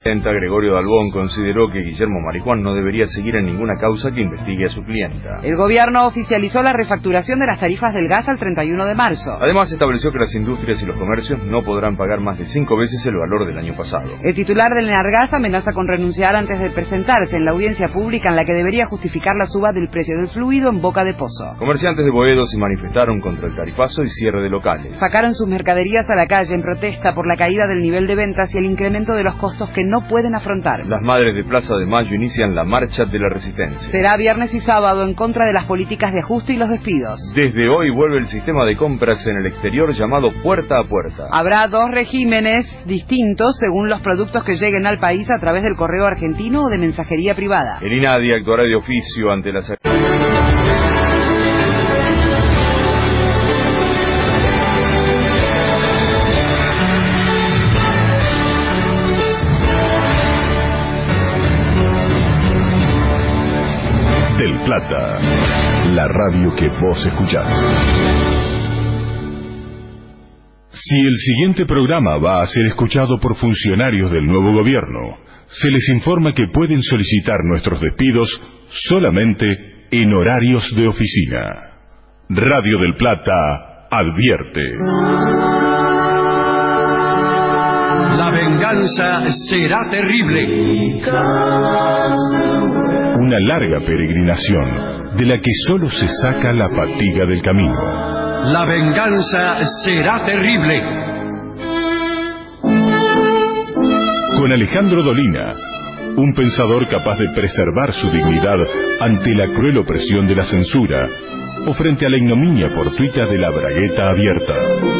Gregorio Dalbón consideró que Guillermo Marijuán no debería seguir en ninguna causa que investigue a su clienta. El gobierno oficializó la refacturación de las tarifas del gas al 31 de marzo. Además, estableció que las industrias y los comercios no podrán pagar más de 5 veces el valor del año pasado. El titular del Enargas amenaza con renunciar antes de presentarse en la audiencia pública en la que debería justificar la suba del precio del fluido en Boca de Pozo. Comerciantes de Boedo se manifestaron contra el tarifazo y cierre de locales. Sacaron sus mercaderías a la calle en protesta por la caída del nivel de ventas y el incremento de los costos que no pueden afrontar. Las madres de Plaza de Mayo inician la marcha de la resistencia. Será viernes y sábado en contra de las políticas de ajuste y los despidos. Desde hoy vuelve el sistema de compras en el exterior llamado puerta a puerta. Habrá 2 regímenes distintos según los productos que lleguen al país a través del correo argentino o de mensajería privada. El INADI actuará de oficio ante las... Del Plata, la radio que vos escuchás. Si el siguiente programa va a ser escuchado por funcionarios del nuevo gobierno, se les informa que pueden solicitar nuestros despidos solamente en horarios de oficina. Radio del Plata advierte. La venganza será terrible. Una larga peregrinación de la que solo se saca la fatiga del camino. La venganza será terrible. Con Alejandro Dolina, un pensador capaz de preservar su dignidad ante la cruel opresión de la censura o frente a la ignominia fortuita de la bragueta abierta.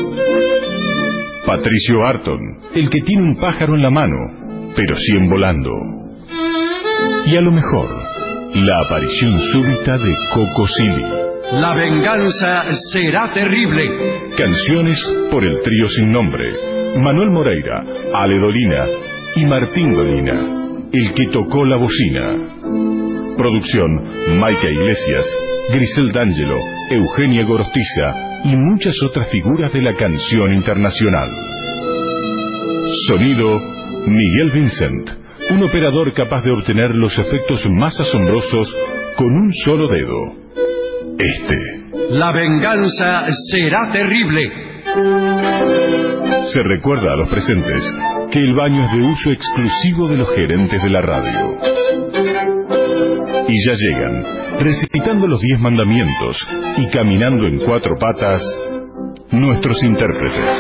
Patricio Arton, el que tiene un pájaro en la mano, pero 100 volando. Y a lo mejor, la aparición súbita de Coco Silly. La venganza será terrible. Canciones por el trío sin nombre, Manuel Moreira, Ale Dolina y Martín Dolina, el que tocó la bocina. Producción, Maica Iglesias, Grisel D'Angelo, Eugenia Gorostiza y muchas otras figuras de la canción internacional. Sonido, Miguel Vincent, un operador capaz de obtener los efectos más asombrosos con un solo dedo. La venganza será terrible. Se recuerda a los presentes que el baño es de uso exclusivo de los gerentes de la radio. Y ya llegan, recitando los 10 mandamientos y caminando en 4 patas, nuestros intérpretes.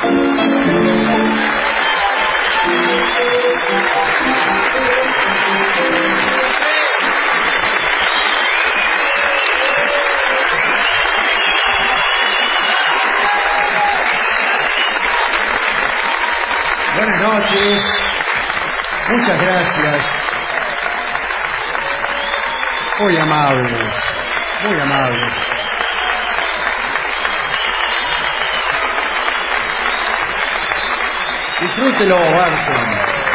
Buenas noches, muchas gracias. Muy amables, muy amables. Disfrútelo, Barton.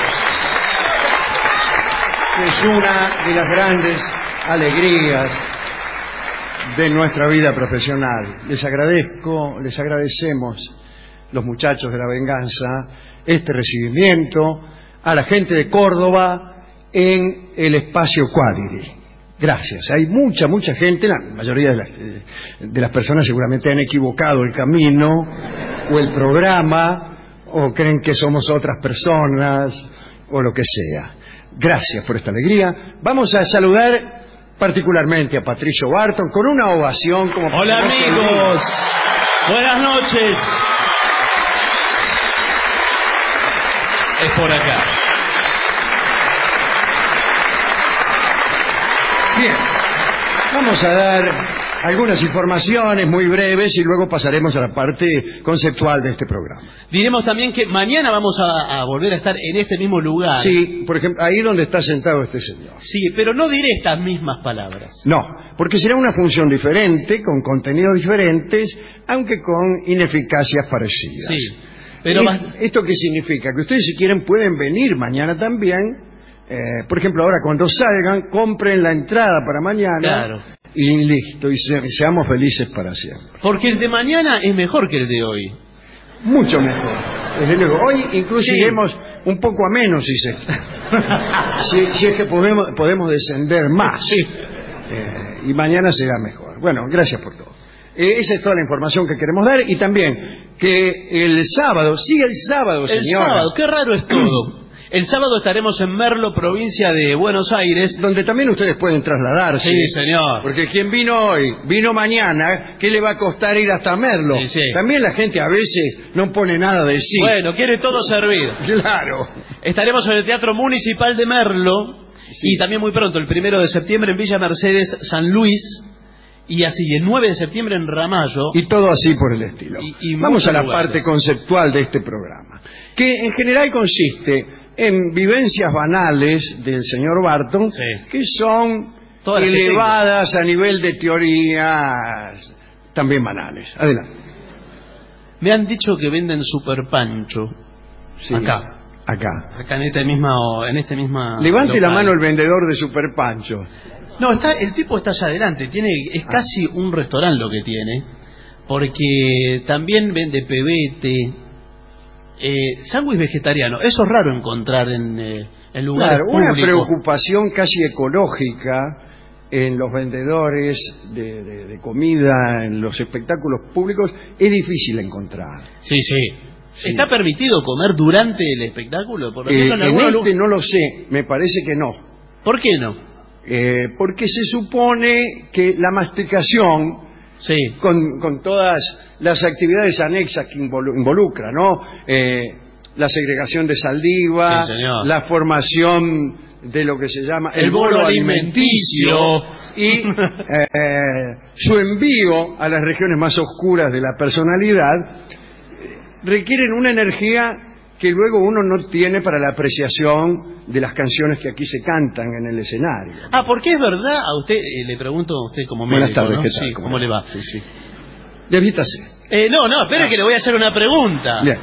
Es una de las grandes alegrías de nuestra vida profesional. Les agradecemos, los muchachos de La Venganza, este recibimiento a la gente de Córdoba en el espacio Quadri. Gracias. Hay mucha gente, la mayoría de las personas seguramente han equivocado el camino o el programa o creen que somos otras personas o lo que sea. Gracias por esta alegría. Vamos a saludar particularmente a Patricio Barton con una ovación como... Hola amigos, buenas noches. Es por acá. Bien, vamos a dar algunas informaciones muy breves y luego pasaremos a la parte conceptual de este programa. Diremos también que mañana vamos a volver a estar en este mismo lugar. Sí, por ejemplo, ahí donde está sentado este señor. Sí, pero no diré estas mismas palabras. No, porque será una función diferente, con contenidos diferentes, aunque con ineficacias parecidas. Sí, pero... ¿Esto qué significa? Que ustedes, si quieren, pueden venir mañana también. Por ejemplo, ahora cuando salgan, compren la entrada para mañana. Claro. Y listo, y seamos felices para siempre. Porque el de mañana es mejor que el de hoy. Mucho mejor. Desde luego. Hoy incluso iremos un poco a menos, si es que podemos descender más. Sí. Y mañana será mejor. Bueno, gracias por todo. Esa es toda la información que queremos dar. Y también que el sábado, señora. El sábado, qué raro es todo. El sábado estaremos en Merlo, provincia de Buenos Aires. Donde también ustedes pueden trasladarse. Sí, señor. Porque quien vino hoy, vino mañana, ¿qué le va a costar ir hasta Merlo? Sí, sí. También la gente a veces no pone nada de sí. Bueno, quiere todo servido. Claro. Estaremos en el Teatro Municipal de Merlo. Sí. Y también muy pronto, el 1 de septiembre en Villa Mercedes, San Luis. Y así, el 9 de septiembre en Ramallo. Y todo así por el estilo. Y vamos a la lugares. parte conceptual de este programa, que en general consiste en vivencias banales del señor Barton, Sí. que son Todas las que elevadas a nivel de teorías también banales. Adelante. Me han dicho que venden Super Pancho. Sí. Acá en este misma Levante la local. mano el vendedor de Super Pancho. No, el tipo está allá adelante, es casi un restaurante lo que tiene, porque también vende pebete, sándwich vegetariano. Eso es raro encontrar en lugares Claro, públicos. una preocupación casi ecológica en los vendedores de comida, en los espectáculos públicos, es difícil encontrar. Sí. Sí. ¿Está permitido comer durante el espectáculo? Por ejemplo, En algunos este no lo sé, me parece que no. ¿Por qué no? Porque se supone que la masticación, Sí. con todas las actividades anexas que involucra, ¿no? La segregación de saliva, Sí, señor. la formación de lo que se llama El bolo alimenticio y su envío a las regiones más oscuras de la personalidad, requieren una energía que luego uno no tiene para la apreciación de las canciones que aquí se cantan en el escenario. Porque es verdad, a usted, le pregunto a usted como médico, Buenas tardes, ¿no? ¿qué tal? Sí, ¿cómo le va? Sí. Devístase. Espere que le voy a hacer una pregunta. Bien.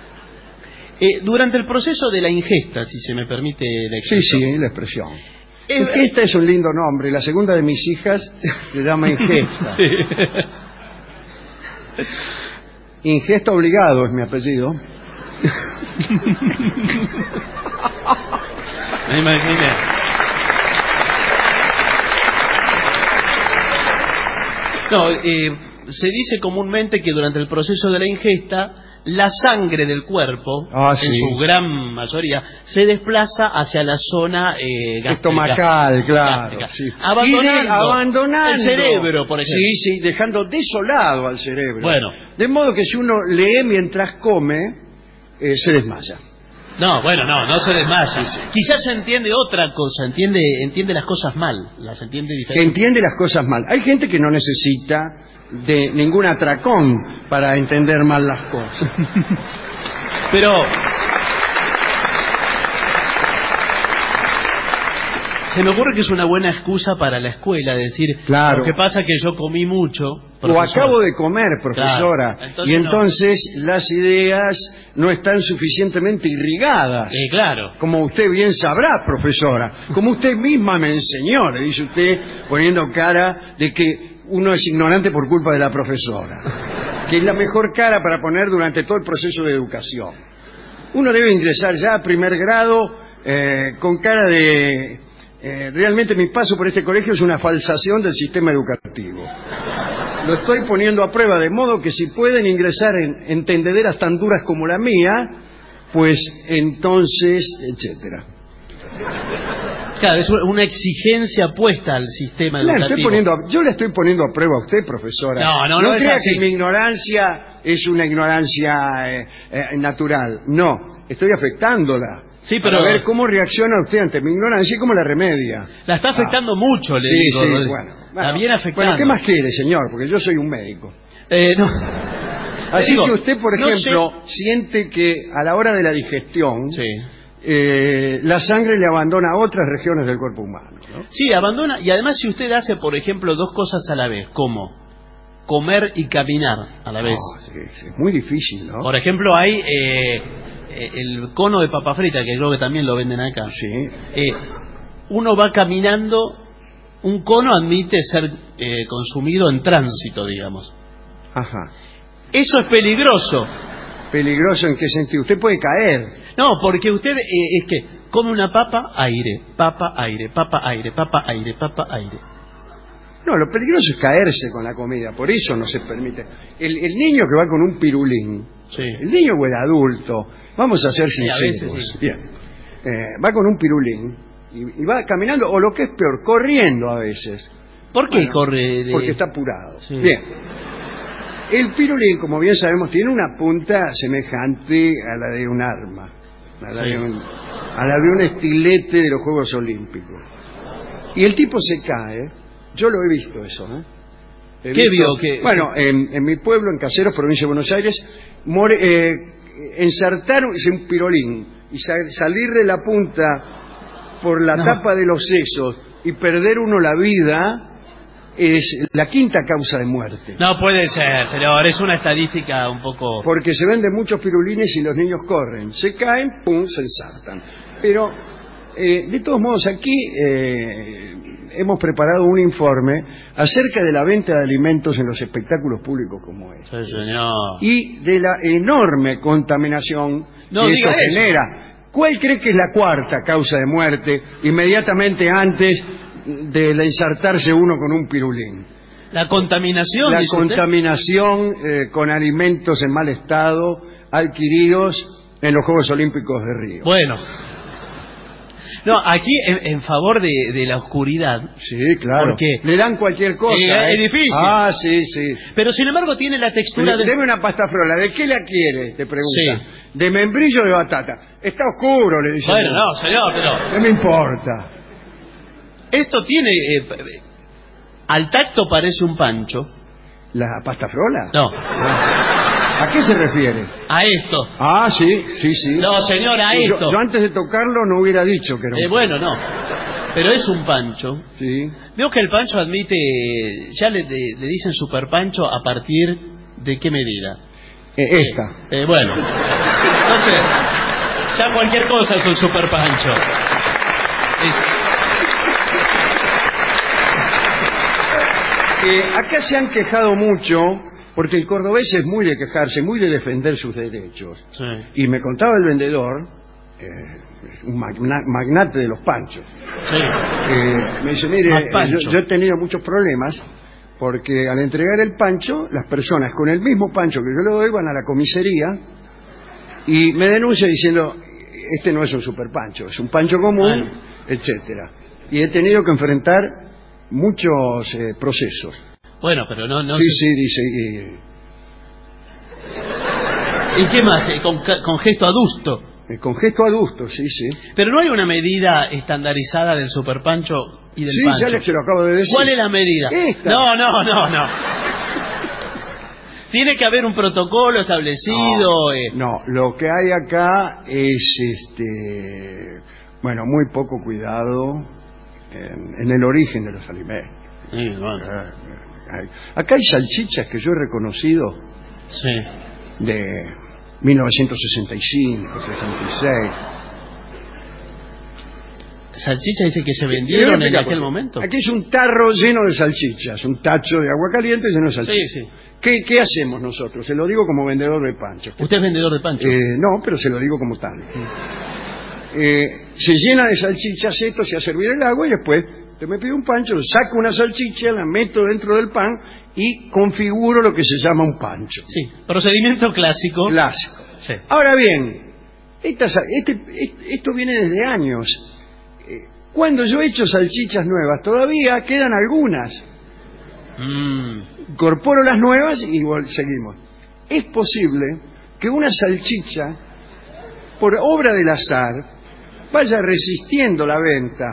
Durante el proceso de la ingesta, si se me permite la expresión. Sí, la expresión. Ingesta es un lindo nombre. La segunda de mis hijas se llama Ingesta. Sí. Ingesta obligado es mi apellido. Me imaginé. No, se dice comúnmente que durante el proceso de la ingesta, la sangre del cuerpo, Sí. en su gran mayoría, se desplaza hacia la zona gástrica. Estomacal, claro. Gástrica. Sí. Abandonando el cerebro, por ejemplo. Sí, dejando desolado al cerebro. Bueno. De modo que si uno lee mientras come, se desmaya. No se desmaya. Quizás se entiende otra cosa, entiende las cosas mal, las entiende Que diferente. entiende las cosas mal. Hay gente que no necesita de ningún atracón para entender mal las cosas. Pero se me ocurre que es una buena excusa para la escuela, decir, Claro. lo que pasa es que yo comí mucho, O profesor. acabo de comer, profesora, Claro. Entonces y entonces las ideas no están suficientemente irrigadas. Claro. Como usted bien sabrá, profesora, como usted misma me enseñó, le dice usted poniendo cara de que uno es ignorante por culpa de la profesora, que es la mejor cara para poner durante todo el proceso de educación. Uno debe ingresar ya a primer grado con cara de... realmente mi paso por este colegio es una falsación del sistema educativo. Lo estoy poniendo a prueba, de modo que si pueden ingresar en entendederas tan duras como la mía, pues entonces, etcétera. Claro, es una exigencia puesta al sistema educativo. Yo le estoy poniendo a prueba a usted, profesora. No es crea así. que mi ignorancia es una ignorancia natural. No, estoy afectándola. Sí, pero Para ver cómo reacciona usted ante mi ignorancia y cómo la remedia. la está afectando mucho, le digo. Sí, Rodrigo. bueno. Está bien afectando. Bueno, ¿qué más quiere, señor? Porque yo soy un médico. No. Así Digo, que usted, por no ejemplo, siente que a la hora de la digestión, Sí. La sangre le abandona a otras regiones del cuerpo humano, ¿no? Sí, abandona. Y además, si usted hace, por ejemplo, dos cosas a la vez, como comer y caminar a la vez. Sí, es muy difícil, ¿no? Por ejemplo, hay el cono de papa frita, que creo que también lo venden acá. Sí. Uno va caminando, un cono admite ser consumido en tránsito, digamos. Ajá. Eso es peligroso. ¿Peligroso en qué sentido? Usted puede caer. No, porque usted es que come una papa, aire, papa, aire, papa, aire, papa, aire, papa, aire. No, lo peligroso es caerse con la comida, por eso no se permite. El niño que va con un pirulín, Sí. el niño o el adulto, vamos a ser Sí, a sinceros. veces sí. Bien. Va con un pirulín y va caminando, o lo que es peor, corriendo a veces. ¿Por qué Bueno, corre? Porque está apurado. Sí. Bien. El pirulín, como bien sabemos, tiene una punta semejante a la de un arma, a la, Sí. de un estilete de los Juegos Olímpicos. Y el tipo se cae. Yo lo he visto eso, ¿eh? ¿Qué vio? ¿Qué? Bueno, en mi pueblo, en Caseros, provincia de Buenos Aires, ensartar un pirulín y salir de la punta por la tapa de los sesos y perder uno la vida es la quinta causa de muerte. No puede ser, señor, es una estadística un poco... Porque se venden muchos pirulines y los niños corren. Se caen, pum, se ensartan. Pero, de todos modos, aquí hemos preparado un informe acerca de la venta de alimentos en los espectáculos públicos como este. Sí, señor. Y de la enorme contaminación No que diga esto eso. genera. ¿Cuál cree que es la cuarta causa de muerte inmediatamente antes de ensartarse uno con un pirulín? La contaminación, La dice usted. contaminación con alimentos en mal estado adquiridos en los Juegos Olímpicos de Río. Bueno. No, aquí en favor de la oscuridad. Sí, claro. Porque le dan cualquier cosa. es difícil. Ah, sí, sí. Pero sin embargo tiene la textura de... Deme una pasta frola. ¿De qué la quiere? Te pregunta. Sí. De membrillo o de batata. Está oscuro, le dice. Bueno, no, señor, pero... No me importa. Esto tiene... al tacto parece un pancho. ¿La pasta frola? No, ¿A qué se refiere? a esto. Ah, sí, sí, sí. No, señor, a Yo, esto. yo antes de tocarlo no hubiera dicho que era un... Bueno, no. Pero es un pancho. Sí. Veo que el pancho admite... Ya le dicen super pancho a partir de qué medida. Esta. Bueno. Entonces, ya cualquier cosa es un super pancho. Acá se han quejado mucho, porque el cordobés es muy de quejarse, muy de defender sus derechos. Sí. Y me contaba el vendedor, un magnate de los panchos, Sí. me dice, mire, Más pancho. yo he tenido muchos problemas, porque al entregar el pancho, las personas con el mismo pancho que yo le doy van a la comisaría y me denuncian diciendo, este no es un super pancho, es un pancho común, etcétera. Y he tenido que enfrentar muchos procesos. Bueno, pero no... Sí, sí, dice. ¿Y qué más? Con gesto adusto. Con gesto adusto, sí, sí. Pero no hay una medida estandarizada del super pancho y del Sí, pancho. ya se lo acabo de decir. ¿Cuál es la medida? Esta. No. Tiene que haber un protocolo establecido. No, lo que hay acá es, bueno, muy poco cuidado en el origen de los alimentos. Sí, bueno. Acá hay salchichas que yo he reconocido Sí. de 1965, 66. ¿Salchicha dice que se Le voy a vendieron en explicar aquel por qué. momento? Aquí es un tarro lleno de salchichas, un tacho de agua caliente lleno de salchichas. Sí, sí. ¿Qué hacemos nosotros? Se lo digo como vendedor de panchos. ¿Usted es vendedor de pancho? No, pero se lo digo como tal. Se llena de salchichas esto, se hace hervir el agua y después te me pide un pancho, saco una salchicha, la meto dentro del pan y configuro lo que se llama un pancho. Sí, procedimiento clásico. Clásico. Sí. Ahora bien, esto viene desde años. Cuando yo he hecho salchichas nuevas, todavía quedan algunas. Incorporo las nuevas y seguimos. Es posible que una salchicha, por obra del azar, vaya resistiendo la venta.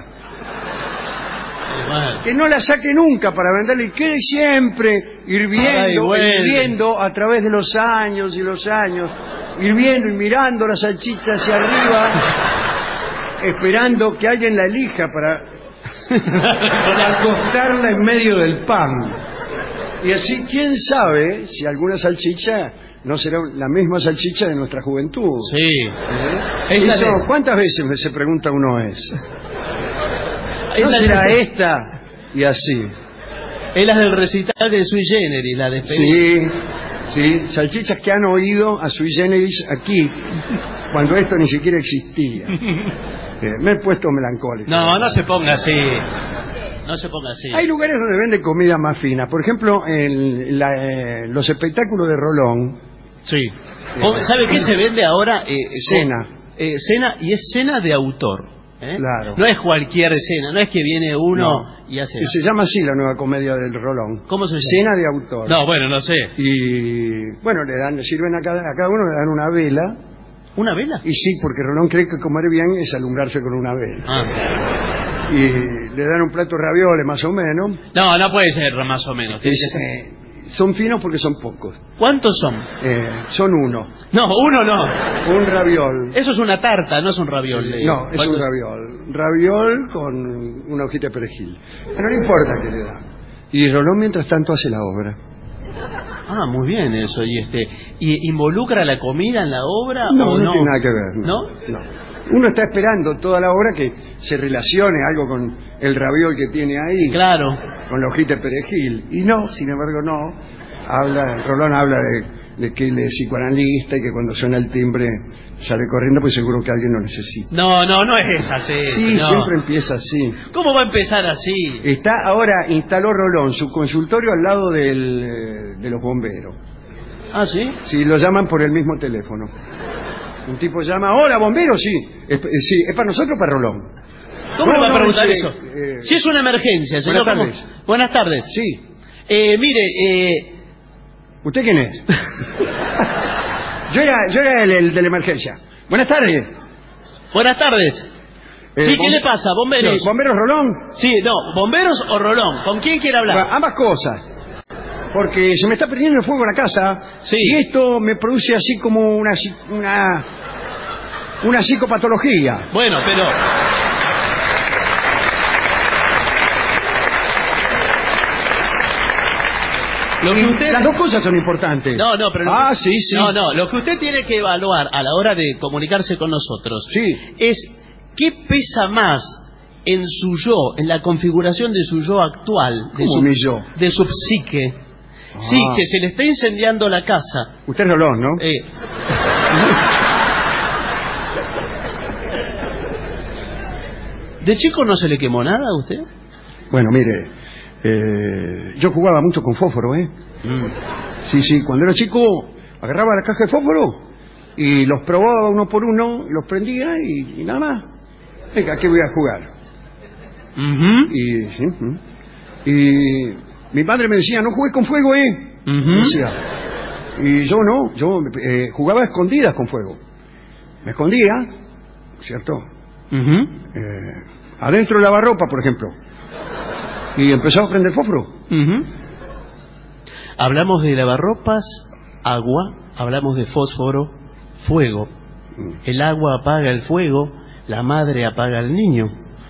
Bueno. Que no la saque nunca para venderla y quede siempre hirviendo a través de los años y los años, hirviendo y mirando la salchicha hacia arriba, esperando que alguien la elija para acostarla en medio del pan. Y así, quién sabe si alguna salchicha no será la misma salchicha de nuestra juventud. Sí. Eso, ¿cuántas veces se pregunta uno eso? ¿No Esa será es esta? Y así. las del recital de Sui Generis, la de Sí, ¿sí? Salchichas que han oído a sui generis aquí, cuando esto ni siquiera existía. Me he puesto melancólico. No, no se ponga así. No se ponga así. Hay lugares donde venden comida más fina. Por ejemplo, en los espectáculos de Rolón. Sí. ¿Sabe qué se vende ahora? Cena. Cena, y es cena de autor. Claro. No es cualquier cena, no es que viene uno y hace... Se llama así la nueva comedia del Rolón. ¿Cómo se llama? Cena de autor. No, bueno, no sé. Y bueno, le sirven a cada uno, le dan una vela. ¿Una vela? Y sí, porque Rolón cree que comer bien es alumbrarse con una vela. Ah. Y le dan un plato de ravioles más o menos. No, no puede ser más o menos. Son finos porque son pocos. ¿Cuántos son? Son uno. No, uno no. Un raviol. Eso es una tarta, no es un raviol. No, es un raviol. Raviol con una hojita de perejil. No le importa que le da. Y Rolón mientras tanto hace la obra. Ah, muy bien eso. ¿Y involucra la comida en la obra o no? No tiene nada que ver. No. Uno está esperando toda la obra que se relacione algo con el raviol que tiene ahí. Claro. Con la hojita de perejil. Y no, sin embargo, no. Rolón habla de que él es psicoanalista y que cuando suena el timbre sale corriendo, pues seguro que alguien lo necesita. No es así. Sí, no. Siempre empieza así. ¿Cómo va a empezar así? Instaló Rolón su consultorio al lado de los bomberos. ¿Ah, sí? Sí, lo llaman por el mismo teléfono. Un tipo llama, hola, bombero, sí. Sí, ¿es para nosotros o para Rolón? ¿Cómo le va a preguntar eso? Si es una emergencia, señor. Buenas tardes. Buenas tardes. Sí. Mire, ¿usted quién es? Yo era el de la emergencia. Buenas tardes. Buenas tardes. Sí, ¿qué le pasa? ¿Bomberos? Sí, ¿bomberos Rolón? Sí, no, ¿bomberos o Rolón? ¿Con quién quiere hablar? Bueno, ambas cosas. Porque se me está prendiendo el fuego en la casa. Sí. Y esto me produce así como una psicopatología. Bueno, pero... Las dos cosas son importantes. No, pero... Sí. No, lo que usted tiene que evaluar a la hora de comunicarse con nosotros es qué pesa más en su yo, en la configuración de su yo actual, mi yo? De su psique. Sí, que se le está incendiando la casa. Usted es Rolón, ¿no? ¿De chico no se le quemó nada a usted? Bueno, mire, yo jugaba mucho con fósforo, Sí, cuando era chico agarraba la caja de fósforo y los probaba uno por uno, los prendía y nada más. Venga, ¿qué voy a jugar? Y mi madre me decía, no juegues con fuego, decía. Y yo no, jugaba a escondidas con fuego. Me escondía, ¿cierto? Adentro del lavarropa, por ejemplo. Y empezaba a prender fósforo. Hablamos de lavarropas, agua, hablamos de fósforo, fuego. El agua apaga el fuego, la madre apaga al niño.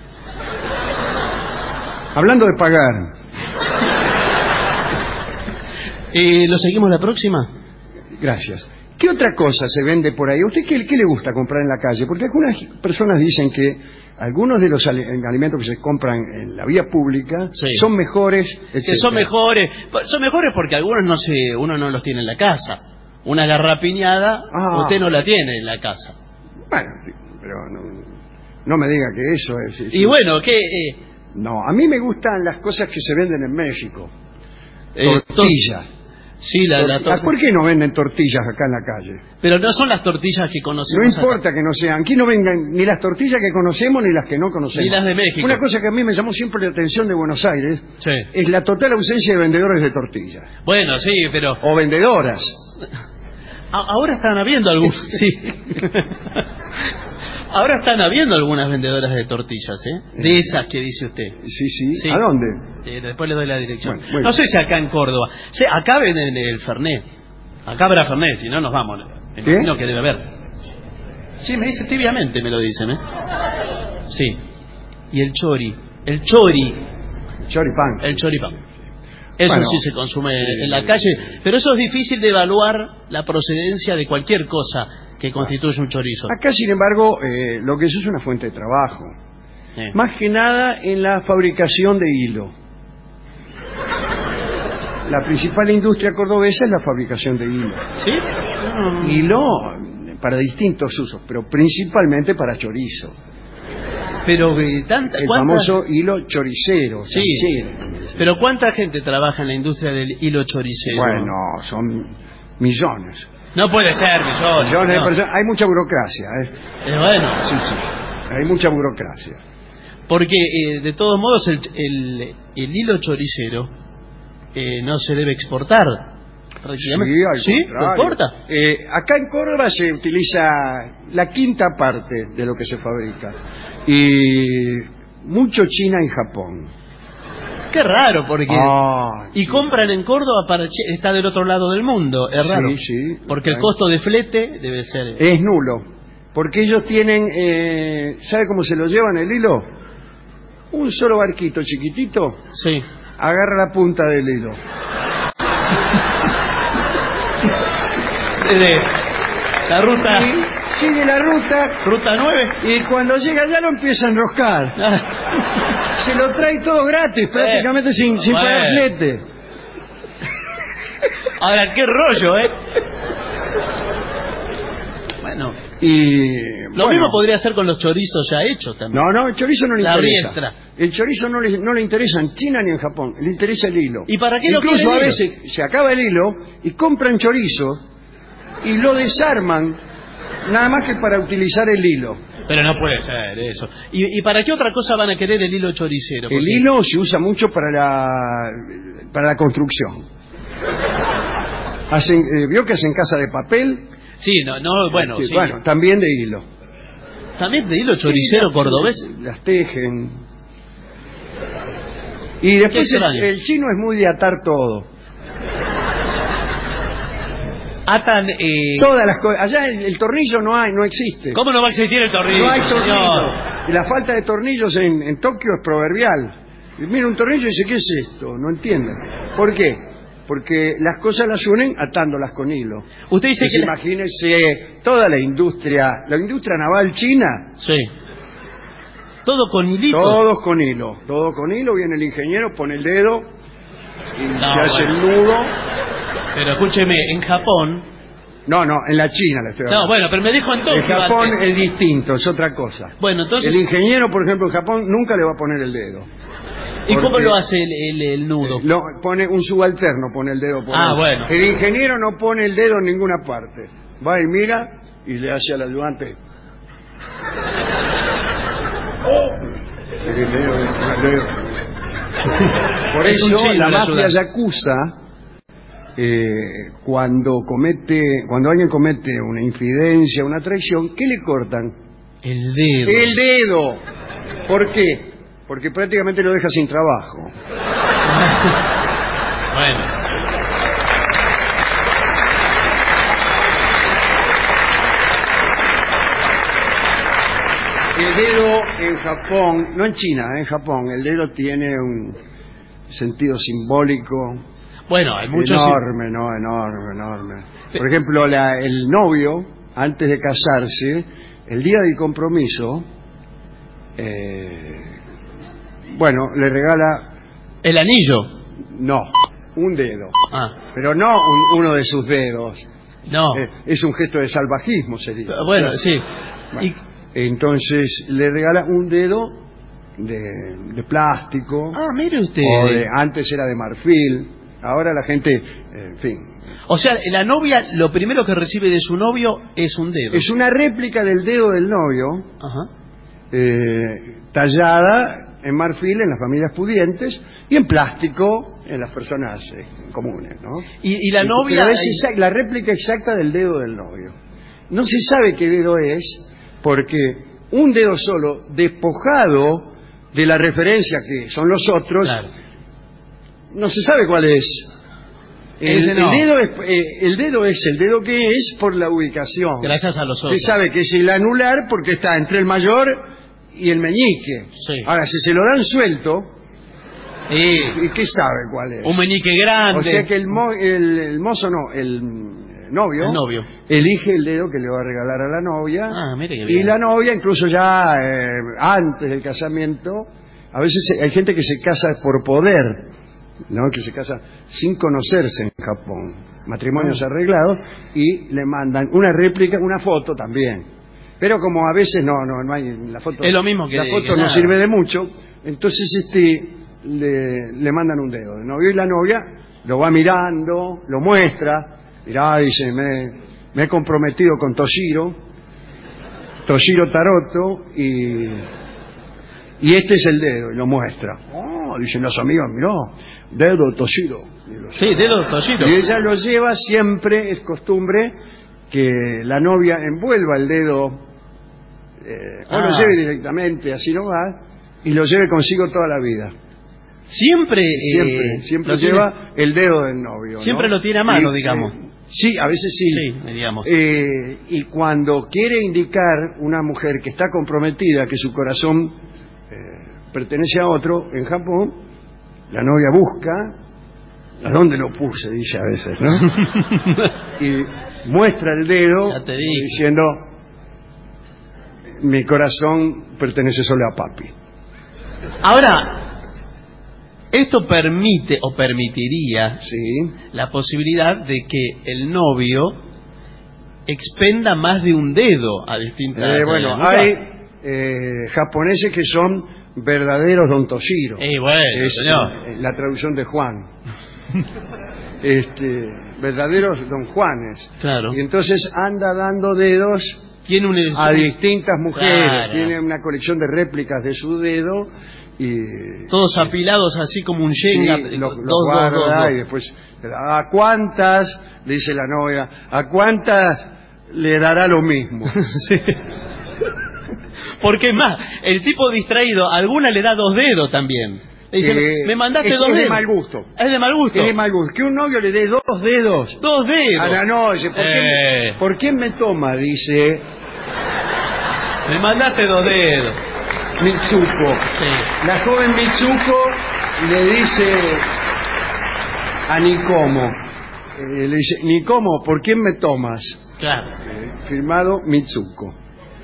Hablando de pagar. ¿Lo seguimos la próxima? Gracias. ¿Qué otra cosa se vende por ahí? ¿A usted qué le gusta comprar en la calle? Porque algunas personas dicen que algunos de los alimentos que se compran en la vía pública son mejores, etcétera. Son mejores porque algunos uno no los tiene en la casa. Una garrapiñada usted no la tiene en la casa. Bueno, pero no me diga que eso es... Y bueno, ¿qué...? No, a mí me gustan las cosas que se venden en México. Tortillas. Sí, ¿Por qué no venden tortillas acá en la calle? Pero no son las tortillas que conocemos. No importa que no sean. Aquí no vengan ni las tortillas que conocemos ni las que no conocemos. Ni las de México. Una cosa que a mí me llamó siempre la atención de Buenos Aires es la total ausencia de vendedores de tortillas. Bueno, sí, pero... O vendedoras. Ahora están habiendo algunos... Sí. Ahora están habiendo algunas vendedoras de tortillas, de esas que dice usted. Sí. ¿A dónde? Después le doy la dirección. Bueno. No sé si acá en Córdoba. Acá venden el Fernet. Acá habrá Fernet, si no nos vamos. Me imagino que debe haber. Sí, me dice tibiamente, me lo dicen, Sí. Y el chori. El Choripán. El choripán. Eso sí se consume en la calle. Pero eso es difícil de evaluar la procedencia de cualquier cosa que constituye un chorizo. Acá, sin embargo, lo que es una fuente de trabajo. Más que nada en la fabricación de hilo. la principal industria cordobesa es la fabricación de hilo. ¿Sí? Hilo para distintos usos, pero principalmente para chorizo. Pero El famoso hilo choricero. Sí, pero ¿cuánta gente trabaja en la industria del hilo choricero? Bueno, son millones. No puede ser, Millones de personas. Hay mucha burocracia. Bueno. Sí. Hay mucha burocracia. Porque, de todos modos, el hilo choricero no se debe exportar. Sí, ¿Lo exporta? Acá en Córdoba se utiliza la quinta parte de lo que se fabrica. Y mucho China y Japón. Qué raro, porque... y compran en Córdoba está del otro lado del mundo. Es raro. Sí. Porque el costo de flete debe ser... Es nulo. Porque ellos tienen... ¿sabe cómo se lo llevan el hilo? Un solo barquito chiquitito. Sí. Agarra la punta del hilo. La ruta... Sigue la ruta. Ruta 9. Y cuando llega allá lo empieza a enroscar. Se lo trae todo gratis, prácticamente sin pagar flete. Ahora, qué rollo, Bueno. Lo mismo podría hacer con los chorizos ya hechos también. No, el chorizo no le interesa. Riestra. El chorizo no le interesa en China ni en Japón. Le interesa el hilo. ¿Y para qué Incluso lo a veces se acaba el hilo y compran chorizo y lo desarman nada más que para utilizar el hilo. Pero no puede ser eso. ¿Y para qué otra cosa van a querer el hilo choricero? El hilo se usa mucho para la construcción. ¿Vio que hacen casa de papel? Sí, bueno, sí. Bueno, también de hilo. ¿También de hilo choricero cordobés? Las tejen. Y después el chino es muy de atar todo. Atan todas las cosas. Allá el tornillo no existe. ¿Cómo no va a existir el tornillo? No hay tornillo. Señor. Y la falta de tornillos en Tokio es proverbial. Y mira un tornillo y dice, ¿qué es esto? No entienden. ¿Por qué? Porque las cosas las unen atándolas con hilo. Usted dice que imagínese toda la industria naval china. Sí. Todo con hilitos. Todo con hilo. Viene el ingeniero, pone el dedo y se hace el nudo. Pero escúcheme, en Japón... No, en la China le estoy hablando. No, bueno, pero me dijo en Tokio. En Japón es distinto, es otra cosa. Bueno, entonces... El ingeniero, por ejemplo, en Japón nunca le va a poner el dedo. ¿Y cómo lo hace el nudo? Pone un subalterno, pone el dedo. Bueno. El ingeniero no pone el dedo en ninguna parte. Va y mira y le hace al ayudante. Por eso la mafia yakuza, cuando alguien comete una infidencia, una traición, ¿qué le cortan? El dedo. El dedo. ¿Por qué? Porque prácticamente lo deja sin trabajo. Bueno. El dedo en Japón, no en China, en Japón, el dedo tiene un sentido simbólico. Bueno, hay muchos... Enorme. Por ejemplo, el novio, antes de casarse, el día del compromiso, le regala... ¿El anillo? No, un dedo. Pero no uno de sus dedos. No. Es un gesto de salvajismo, sería. Bueno, sí. Bueno, entonces le regala un dedo de plástico. Mire usted. Antes era de marfil. Ahora la gente, en fin. O sea, la novia lo primero que recibe de su novio es un dedo. Es una réplica del dedo del novio. Tallada en marfil en las familias pudientes y en plástico en las personas comunes, ¿no? Y la novia... Pero es la réplica exacta del dedo del novio. No se sabe qué dedo es, porque un dedo solo, despojado de la referencia que son los otros, claro, no se sabe cuál es. El dedo es el dedo que es por la ubicación. Gracias a los otros. Se sabe que es el anular porque está entre el mayor y el meñique. Sí. Ahora, si se lo dan suelto, ¿y qué sabe cuál es? Un meñique grande. O sea que el mozo no, el novio elige el dedo que le va a regalar a la novia. Mire qué bien. Y la novia, incluso ya antes del casamiento, a veces hay gente que se casa por poder. ¿no? Que se casa sin conocerse en Japón, matrimonios arreglados, y le mandan una réplica, una foto también. Pero como a veces no hay la foto, es lo mismo que la foto que no nada. sirve de mucho, entonces le mandan un dedo. El novio y la novia lo va mirando, lo muestra, mirá, dice, me he comprometido con Toshiro Taroto, y este es el dedo, y lo muestra. Oh, dicen los amigos, mirá, dedo Toshiro. Sí, dedo Toshiro. Y ella lo lleva siempre, es costumbre que la novia envuelva el dedo, o lo lleve directamente, así no va, y lo lleve consigo toda la vida. Siempre Siempre lo lleva tiene, el dedo del novio. siempre ¿no? lo tiene a mano, digamos. Sí, a veces sí. Sí, digamos. Y cuando quiere indicar una mujer que está comprometida, que su corazón pertenece a otro, en Japón, la novia busca, ¿a dónde lo puse? Dice a veces, ¿no? Y muestra el dedo Ya te dije. diciendo, mi corazón pertenece solo a papi. Ahora, esto permite o permitiría Sí. la posibilidad de que el novio expenda más de un dedo a distintas Bueno, mujeres. hay japoneses que son verdaderos Don Toshiro. Bueno, Es señor. la traducción de Juan. Verdaderos Don Juanes. Claro. Y entonces anda dando dedos Tiene un a distintas mujeres. Claro. Tiene una colección de réplicas de su dedo y todos apilados así como un Jenga. sí, los guarda y después, ¿a cuántas? Dice la novia, ¿a cuántas le dará lo mismo? Sí. Porque es más, el tipo distraído, a alguna le da 2 dedos también. Le dicen, me mandaste eso 2 es dedos. de mal gusto. Es de mal gusto. Es de mal gusto. Que un novio le dé 2 dedos 2 dedos. a la noche. ¿Por qué me toma? Dice Me mandaste 2 dedos. Mitsuko. Sí. La joven Mitsuko le dice a Nikomo, le dice, Nikomo, ¿por quién me tomas? Claro. Firmado Mitsuko.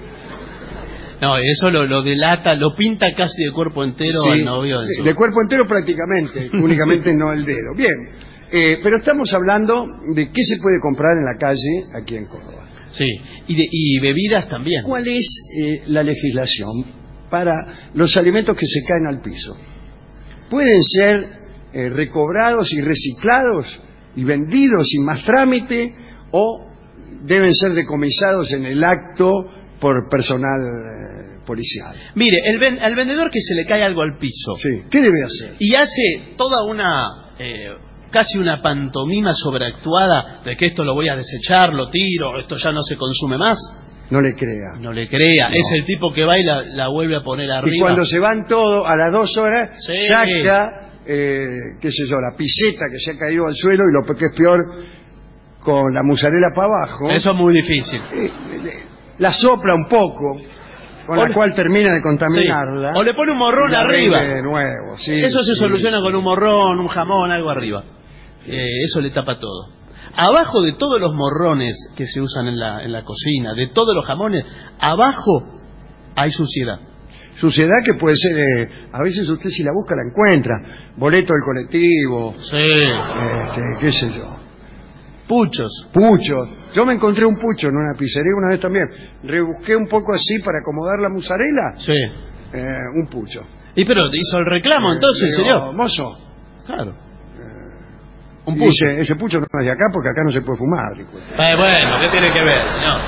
No, eso lo delata, lo pinta casi de cuerpo entero Sí, al novio. de cuerpo entero prácticamente, únicamente no el dedo. Bien, pero estamos hablando de qué se puede comprar en la calle aquí en Córdoba. Sí, y bebidas también. ¿Cuál es la legislación para los alimentos que se caen al piso? ¿Pueden ser recobrados y reciclados y vendidos sin más trámite o deben ser decomisados en el acto por personal policial? Mire, al vendedor que se le cae algo al piso Sí. ¿Qué debe hacer? y hace toda una... casi una pantomima sobreactuada de que esto lo voy a desechar, lo tiro, esto ya no se consume más. No le crea. No le crea, No. es el tipo que va y la vuelve a poner arriba. Y cuando se van todos, a las 2 horas, Sí. saca, qué sé yo, la piseta que se ha caído al suelo y lo que es peor, con la musarela para abajo, Eso es muy difícil. la sopla un poco, con la cual termina de contaminarla. Sí. O le pone un morrón y la arriba. vende de nuevo. Sí, Eso se sí, soluciona sí. con un morrón, un jamón, algo arriba. Eso le tapa todo. Abajo de todos los morrones que se usan en la cocina, de todos los jamones, abajo hay suciedad. Suciedad que puede ser, a veces usted si la busca la encuentra. Boleto del colectivo, Sí. qué sé yo. Puchos. Puchos. Yo me encontré un pucho en una pizzería una vez también. Rebusqué un poco así para acomodar la musarela. Sí. Un pucho. Y pero hizo el reclamo entonces, Le digo, señor. mozo, Claro. Un y pucho. dice, ese pucho no es de acá porque acá no se puede fumar. Dijo. Bueno, ¿qué tiene que ver, señor?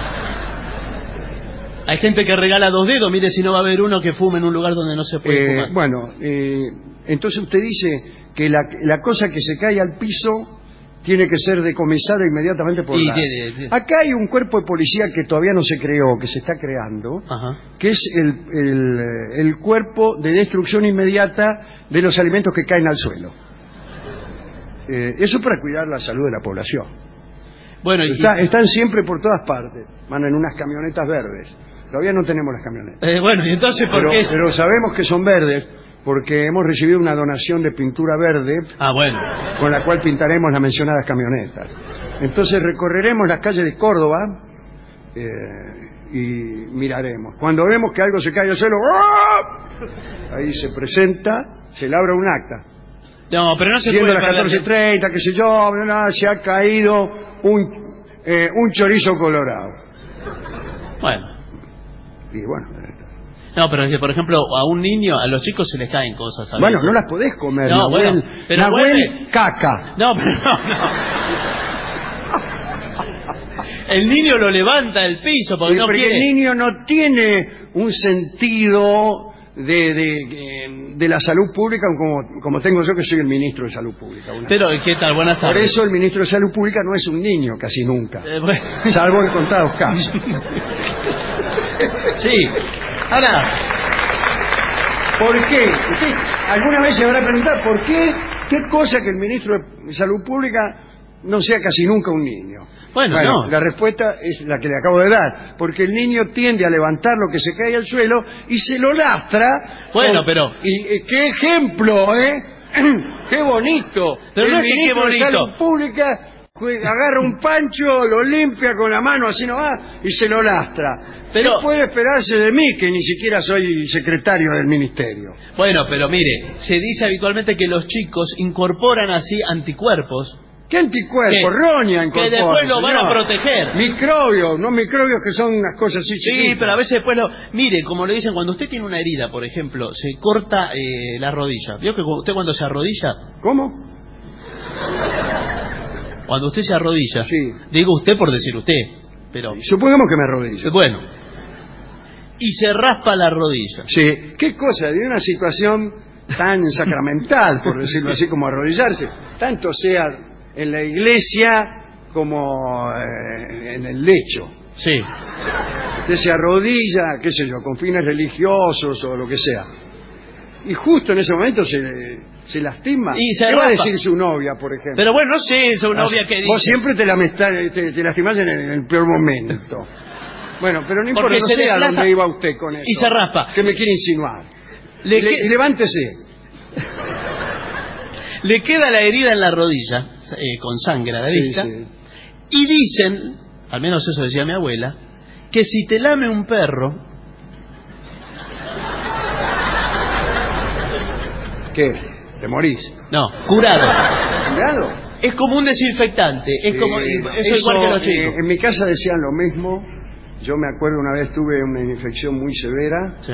Hay gente que regala 2 dedos, mire si no va a haber uno que fume en un lugar donde no se puede fumar. Bueno, entonces usted dice que la cosa que se cae al piso tiene que ser decomisada inmediatamente por la... Acá hay un cuerpo de policía que todavía no se creó, que se está creando, Ajá. que es el cuerpo de destrucción inmediata de los alimentos que caen al suelo. Eso para cuidar la salud de la población. Bueno, Están siempre por todas partes, van en unas camionetas verdes. Todavía no tenemos las camionetas. bueno, y entonces ¿por qué? Pero sabemos que son verdes porque hemos recibido una donación de pintura verde Ah, bueno. con la cual pintaremos las mencionadas camionetas. Entonces recorreremos las calles de Córdoba y miraremos. Cuando vemos que algo se cae al suelo, ¡ah! Ahí se presenta, se labra un acta. No, pero no se siendo puede las 14:30, qué sé yo, se ha caído un chorizo colorado. Bueno. Y bueno, No, pero es que, por ejemplo, a un niño, a los chicos se les caen cosas. Bueno, no las podés comer. No, bueno, pero Nahuel, caca. No, pero no. El niño lo levanta del piso porque no porque quiere. el niño no tiene un sentido de la salud pública como tengo yo, que soy el ministro de Salud Pública. Pero, ¿qué tal? Buenas tardes. Por eso el ministro de Salud Pública no es un niño casi nunca, Bueno. salvo en contados casos. Sí. Ahora, ¿por qué? Usted alguna vez se habrá preguntado por qué, qué cosa que el ministro de Salud Pública no sea casi nunca un niño. Bueno, no. La respuesta es la que le acabo de dar, porque el niño tiende a levantar lo que se cae al suelo y se lo lastra. Bueno, pero... Y qué ejemplo, ¿eh? ¡Qué bonito! Pero el no es que ministro qué bonito. de Salud Pública agarra un pancho, lo limpia con la mano, así nomás, y se lo lastra. Pero... ¿Qué puede esperarse de mí, que ni siquiera soy secretario del ministerio? Bueno, pero mire, se dice habitualmente que los chicos incorporan así anticuerpos. ¿Qué anticuerpos? Roña incorpora, que después lo van a señor. proteger. Microbios, no microbios que son unas cosas así Sí, chiquitas. pero a veces después lo... Mire, como le dicen, cuando usted tiene una herida, por ejemplo, se corta la rodilla. ¿Vio que usted cuando se arrodilla? ¿Cómo? Cuando usted se arrodilla. Sí. Digo usted por decir usted, pero... Supongamos que me arrodillo. Bueno. Y se raspa la rodilla. Sí. ¿Qué cosa? De una situación tan sacramental, por decirlo así, como arrodillarse. Tanto sea en la iglesia como en el lecho. Sí. Usted se arrodilla, qué sé yo, con fines religiosos o lo que sea. Y justo en ese momento se lastima. Y se ¿Qué va a raspa. decir su novia, por ejemplo? Pero bueno, no sé, su novia que dice... Vos siempre te lastimás en el peor momento. Bueno, pero no importa, Porque no se sé a desplaza dónde iba usted con eso. y se raspa. ¿Qué me quiere insinuar? Levántese. Le queda la herida en la rodilla, con sangre a la vista, Sí. y dicen, al menos eso decía mi abuela, que si te lame un perro, ¿Qué? ¿Te morís? no, curado. ¿Curado? Es como un desinfectante, es como eso igual que los chicos. En mi casa decían lo mismo. Yo me acuerdo una vez tuve una infección muy severa. Sí.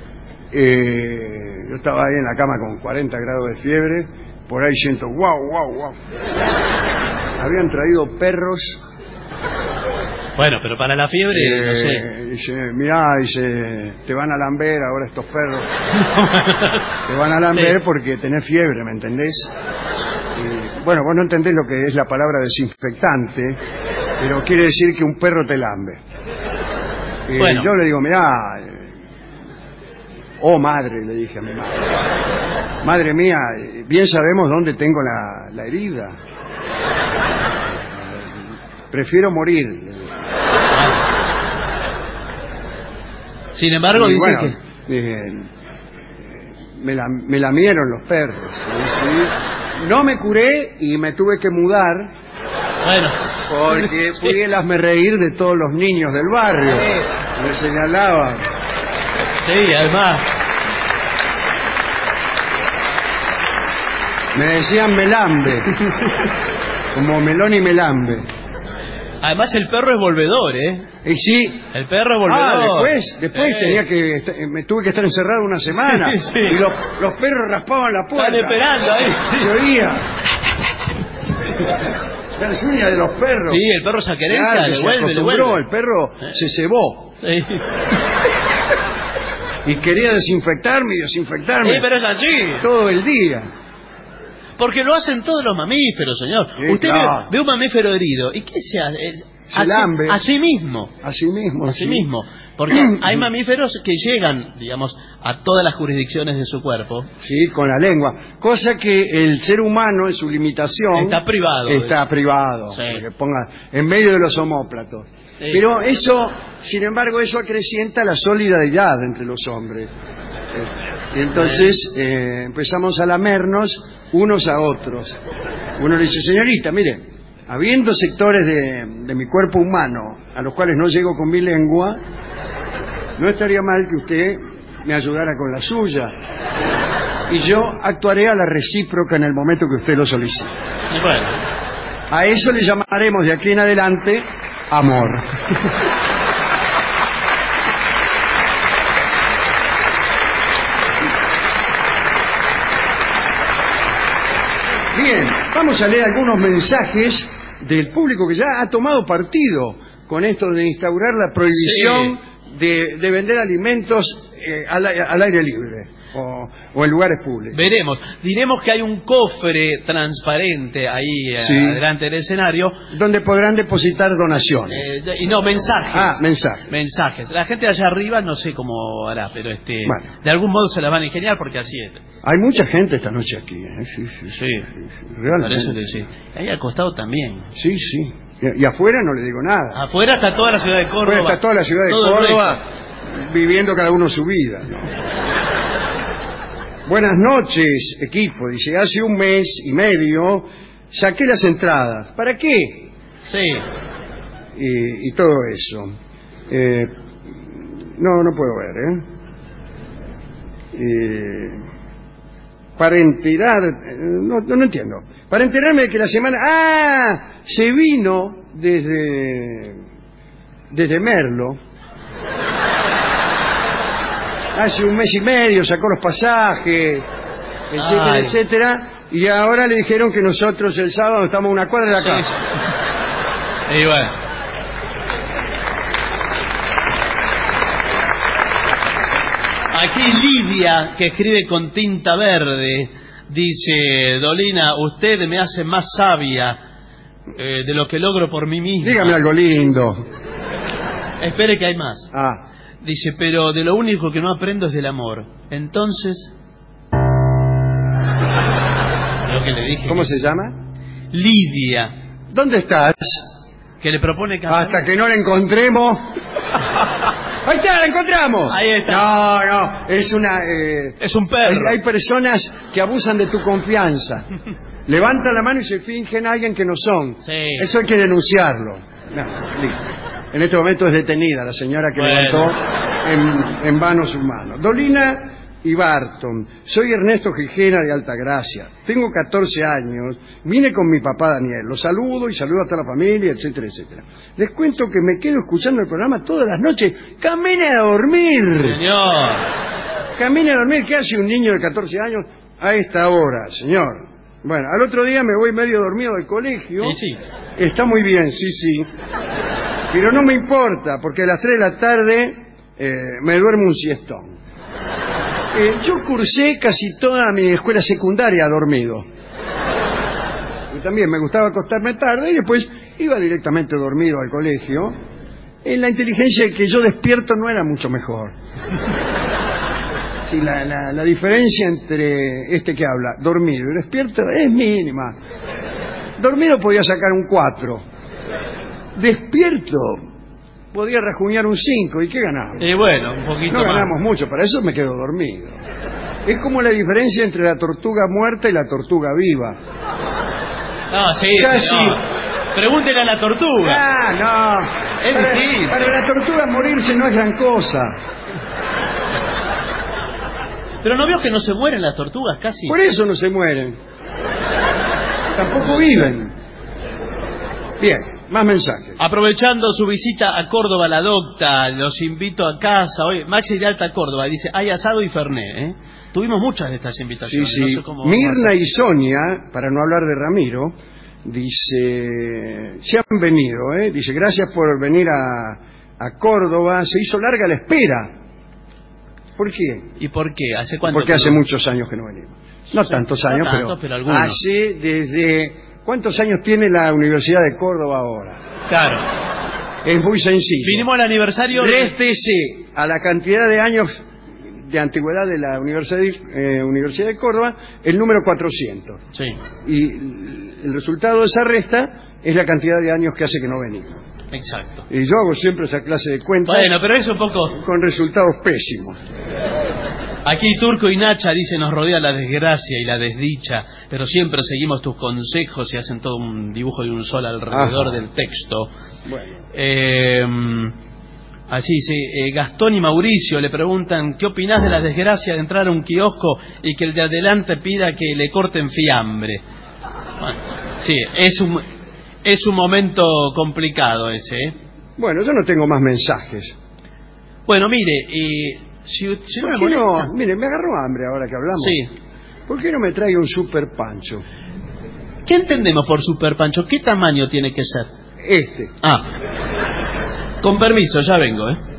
Yo estaba ahí en la cama con 40 grados de fiebre. Por ahí siento, guau. Habían traído perros. Bueno, pero para la fiebre, no sé. Dice, mirá, dice, te van a lamber ahora estos perros. Te van a lamber Sí. porque tenés fiebre, ¿me entendés? Bueno, vos no entendés lo que es la palabra desinfectante, pero quiere decir que un perro te lambe. Bueno. Yo le digo, mirá, oh madre, le dije a mi madre. Madre mía, bien sabemos dónde tengo la herida. Prefiero morir. Sin embargo, Y dice bueno, me lamieron los perros. ¿Sí? No me curé y me tuve que mudar bueno. porque Sí. fui el hazmerreír de todos los niños del barrio. Me señalaban. Sí, además. Me decían melambe. Como melón y melambe. Además el perro es volvedor, ¿eh? Y sí. El perro es volvedor. Después tenía me tuve que estar encerrado una semana. Sí, sí. Y los perros raspaban la puerta. Están esperando ahí. Se oía. Las uñas de los perros. Sí, el perro se acaricia, Claro, le se vuelve. acostumbró, el perro se cebó. Sí. Y quería desinfectarme y desinfectarme. Sí, pero es así. Todo el día. Porque lo hacen todos los mamíferos, señor. Sí, Usted claro. ve un mamífero herido. ¿Y qué se hace? Se lambe. A sí mismo. Así mismo. A sí sí. mismo. Porque hay mamíferos que llegan, digamos, a todas las jurisdicciones de su cuerpo. Sí, con la lengua. Cosa que el ser humano, en su limitación... Está privado. Está privado. Sí. Que ponga en medio de los omóplatos. Sí. Pero eso, sin embargo, eso acrecienta la solidaridad entre los hombres. Y entonces empezamos a lamernos unos a otros. Uno le dice, señorita, mire, habiendo sectores de mi cuerpo humano a los cuales no llego con mi lengua, no estaría mal que usted me ayudara con la suya. y yo actuaré a la recíproca en el momento que usted lo solicite. Bueno, A eso le llamaremos de aquí en adelante amor. Bien, vamos a leer algunos mensajes del público que ya ha tomado partido con esto de instaurar la prohibición de vender alimentos al aire libre o en lugares públicos. veremos. Diremos que hay un cofre transparente ahí Sí. delante del escenario. Donde podrán depositar donaciones. Y no, mensajes. Mensajes. Mensajes. La gente allá arriba no sé cómo hará, pero Bueno. de algún modo se la van a ingeniar porque así es. Hay mucha gente esta noche aquí. Sí, Sí, realmente. parece que sí. Ahí al costado también. Sí, sí. Y afuera no le digo nada. Afuera está toda la ciudad de Córdoba. Afuera está toda la ciudad de Todo el Córdoba viviendo cada uno su vida, ¿no? Buenas noches, equipo. Dice, hace un mes y medio saqué las entradas. ¿Para qué? resto. Sí. Y todo eso. No puedo ver, para enterar... No entiendo. Para enterarme de que la semana... se vino desde Merlo. Hace un mes y medio sacó los pasajes, etcétera, Ay. etcétera. Y ahora le dijeron que nosotros el sábado estamos a una cuadra de la casa. Y bueno. Aquí Lidia, que escribe con tinta verde, dice: Dolina, usted me hace más sabia de lo que logro por mí misma. Dígame algo lindo. Espere que hay más. Ah, Dice, pero de lo único que no aprendo es del amor. Entonces... Lo que le dije. ¿cómo se llama? Lidia, ¿Dónde estás? que le propone casar. Hasta que no la encontremos. Ahí está, la encontramos. Ahí está. No, es una... Es un perro. hay personas que abusan de tu confianza. Levantan la mano y se fingen a alguien que no son. Sí. Eso hay que denunciarlo. No, listo. En este momento es detenida la señora que Bueno. levantó en vano su mano. Dolina y Barton. Soy Ernesto Gijena de Altagracia. Tengo 14 años. Vine con mi papá Daniel. Lo saludo y saludo a toda la familia, etcétera, etcétera. Les cuento que me quedo escuchando el programa todas las noches. ¡Camine a dormir! Señor. Camine a dormir. ¿Qué hace un niño de 14 años a esta hora, señor? Bueno, al otro día me voy medio dormido del colegio. Y sí. Está muy bien, sí. Pero no me importa, porque a las 3 de la tarde me duermo un siestón. Yo cursé casi toda mi escuela secundaria dormido. Y también me gustaba acostarme tarde y después iba directamente dormido al colegio. La inteligencia de que yo despierto no era mucho mejor. Sí, la diferencia entre este que habla, dormido y despierto, es mínima. Dormido podía sacar un 4. Despierto podía rajuñar un 5. ¿Y qué ganamos? Y bueno, un poquito No más. ganamos mucho, para eso me quedo dormido. Es como la diferencia entre la tortuga muerta y la tortuga viva. No, sí, Casi. señor. Pregúntele a la tortuga. No. Es difícil. Para la tortuga morirse no es gran cosa. Pero no veo que no se mueren las tortugas casi. Por eso no se mueren. Tampoco viven. Bien, más mensajes. Aprovechando su visita a Córdoba, la docta, los invito a casa. Hoy, Maxi de Alta Córdoba dice, hay asado y fernet, ¿eh? Tuvimos muchas de estas Sí, invitaciones. sí. No sé cómo vamos a Mirna hacer. y Sonia, para no hablar de Ramiro, dice, se han venido, dice, gracias por venir a Córdoba. Se hizo larga la espera. ¿Por qué? ¿Y por qué? ¿Hace cuánto? Porque hace muchos años que no venimos. No tantos no años, tantos, pero algunos. hace desde... ¿Cuántos años tiene la Universidad de Córdoba ahora? Claro. Es muy sencillo. Vinimos al aniversario... Réstese a la cantidad de años de antigüedad de la Universidad de Córdoba el número 400. Sí, Y el resultado de esa resta es la cantidad de años que hace que no venimos. exacto. Y yo hago siempre esa clase de cuentas Bueno, pero es un poco... con resultados pésimos. Aquí Turco y Nacha dice, nos rodea la desgracia y la desdicha, pero siempre seguimos tus consejos y hacen todo un dibujo de un sol alrededor Ajá. del texto. Bueno. Así, sí, Gastón y Mauricio le preguntan: ¿qué opinás de la desgracia de entrar a un kiosco y que el de adelante pida que le corten fiambre? Bueno, sí, es un momento complicado ese, ¿eh? Bueno, yo no tengo más mensajes. Bueno, mire, si no me molesta... Mire, me agarró hambre ahora que hablamos. Sí. ¿Por qué no me trae un super pancho? ¿Qué entendemos por super pancho? ¿Qué tamaño tiene que ser? Este. Ah, con permiso, ya vengo, ¿eh?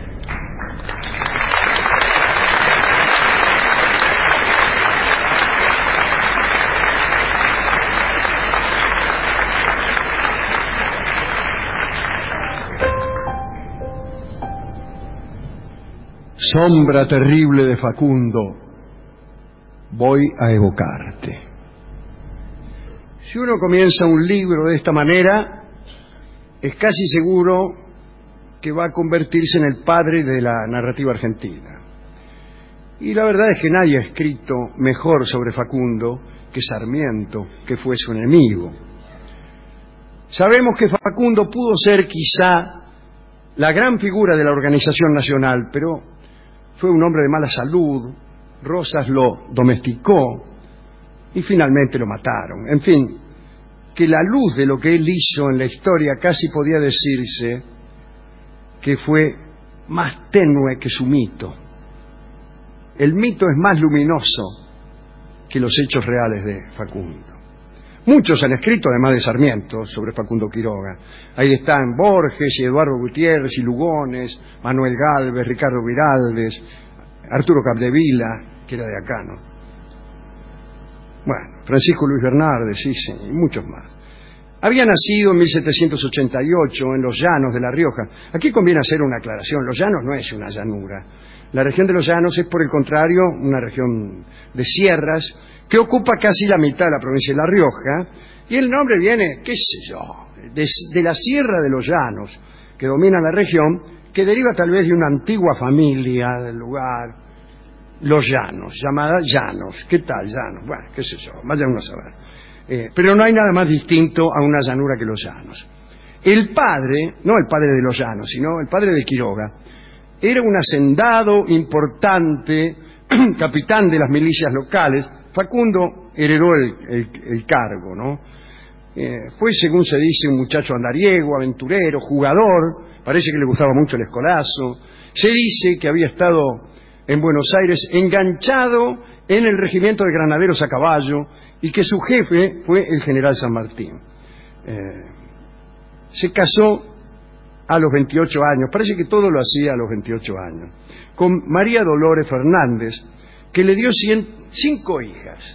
Sombra terrible de Facundo, voy a evocarte. Si uno comienza un libro de esta manera, es casi seguro que va a convertirse en el padre de la narrativa argentina. Y la verdad es que nadie ha escrito mejor sobre Facundo que Sarmiento, que fue su enemigo. Sabemos que Facundo pudo ser quizá la gran figura de la Organización Nacional, pero fue un hombre de mala salud, Rosas lo domesticó y finalmente lo mataron. En fin, que la luz de lo que él hizo en la historia casi podía decirse que fue más tenue que su mito. El mito es más luminoso que los hechos reales de Facundo. Muchos han escrito, además de Sarmiento, sobre Facundo Quiroga. Ahí están Borges y Eduardo Gutiérrez y Lugones, Manuel Gálvez, Ricardo Viraldes, Arturo Capdevila, que era de acá, ¿no? Bueno, Francisco Luis Bernardes, sí, y muchos más. Había nacido en 1788 en los Llanos de La Rioja. Aquí conviene hacer una aclaración. Los Llanos no es una llanura. La región de los Llanos es, por el contrario, una región de sierras que ocupa casi la mitad de la provincia de La Rioja, y el nombre viene, qué sé yo, de la Sierra de los Llanos, que domina la región, que deriva tal vez de una antigua familia del lugar, los Llanos, llamada Llanos. ¿Qué tal, Llanos? Bueno, qué sé yo, vaya uno a saber. Pero no hay nada más distinto a una llanura que los Llanos. El padre, no el padre de los Llanos, sino el padre de Quiroga, era un hacendado importante, capitán de las milicias locales. Facundo heredó el cargo, ¿no? Fue, según se dice, un muchacho andariego, aventurero, jugador, parece que le gustaba mucho el escolazo. Se dice que había estado en Buenos Aires enganchado en el regimiento de granaderos a caballo y que su jefe fue el general San Martín. Se casó a los 28 años, parece que todo lo hacía a los 28 años, con María Dolores Fernández, que le dio 5 hijas,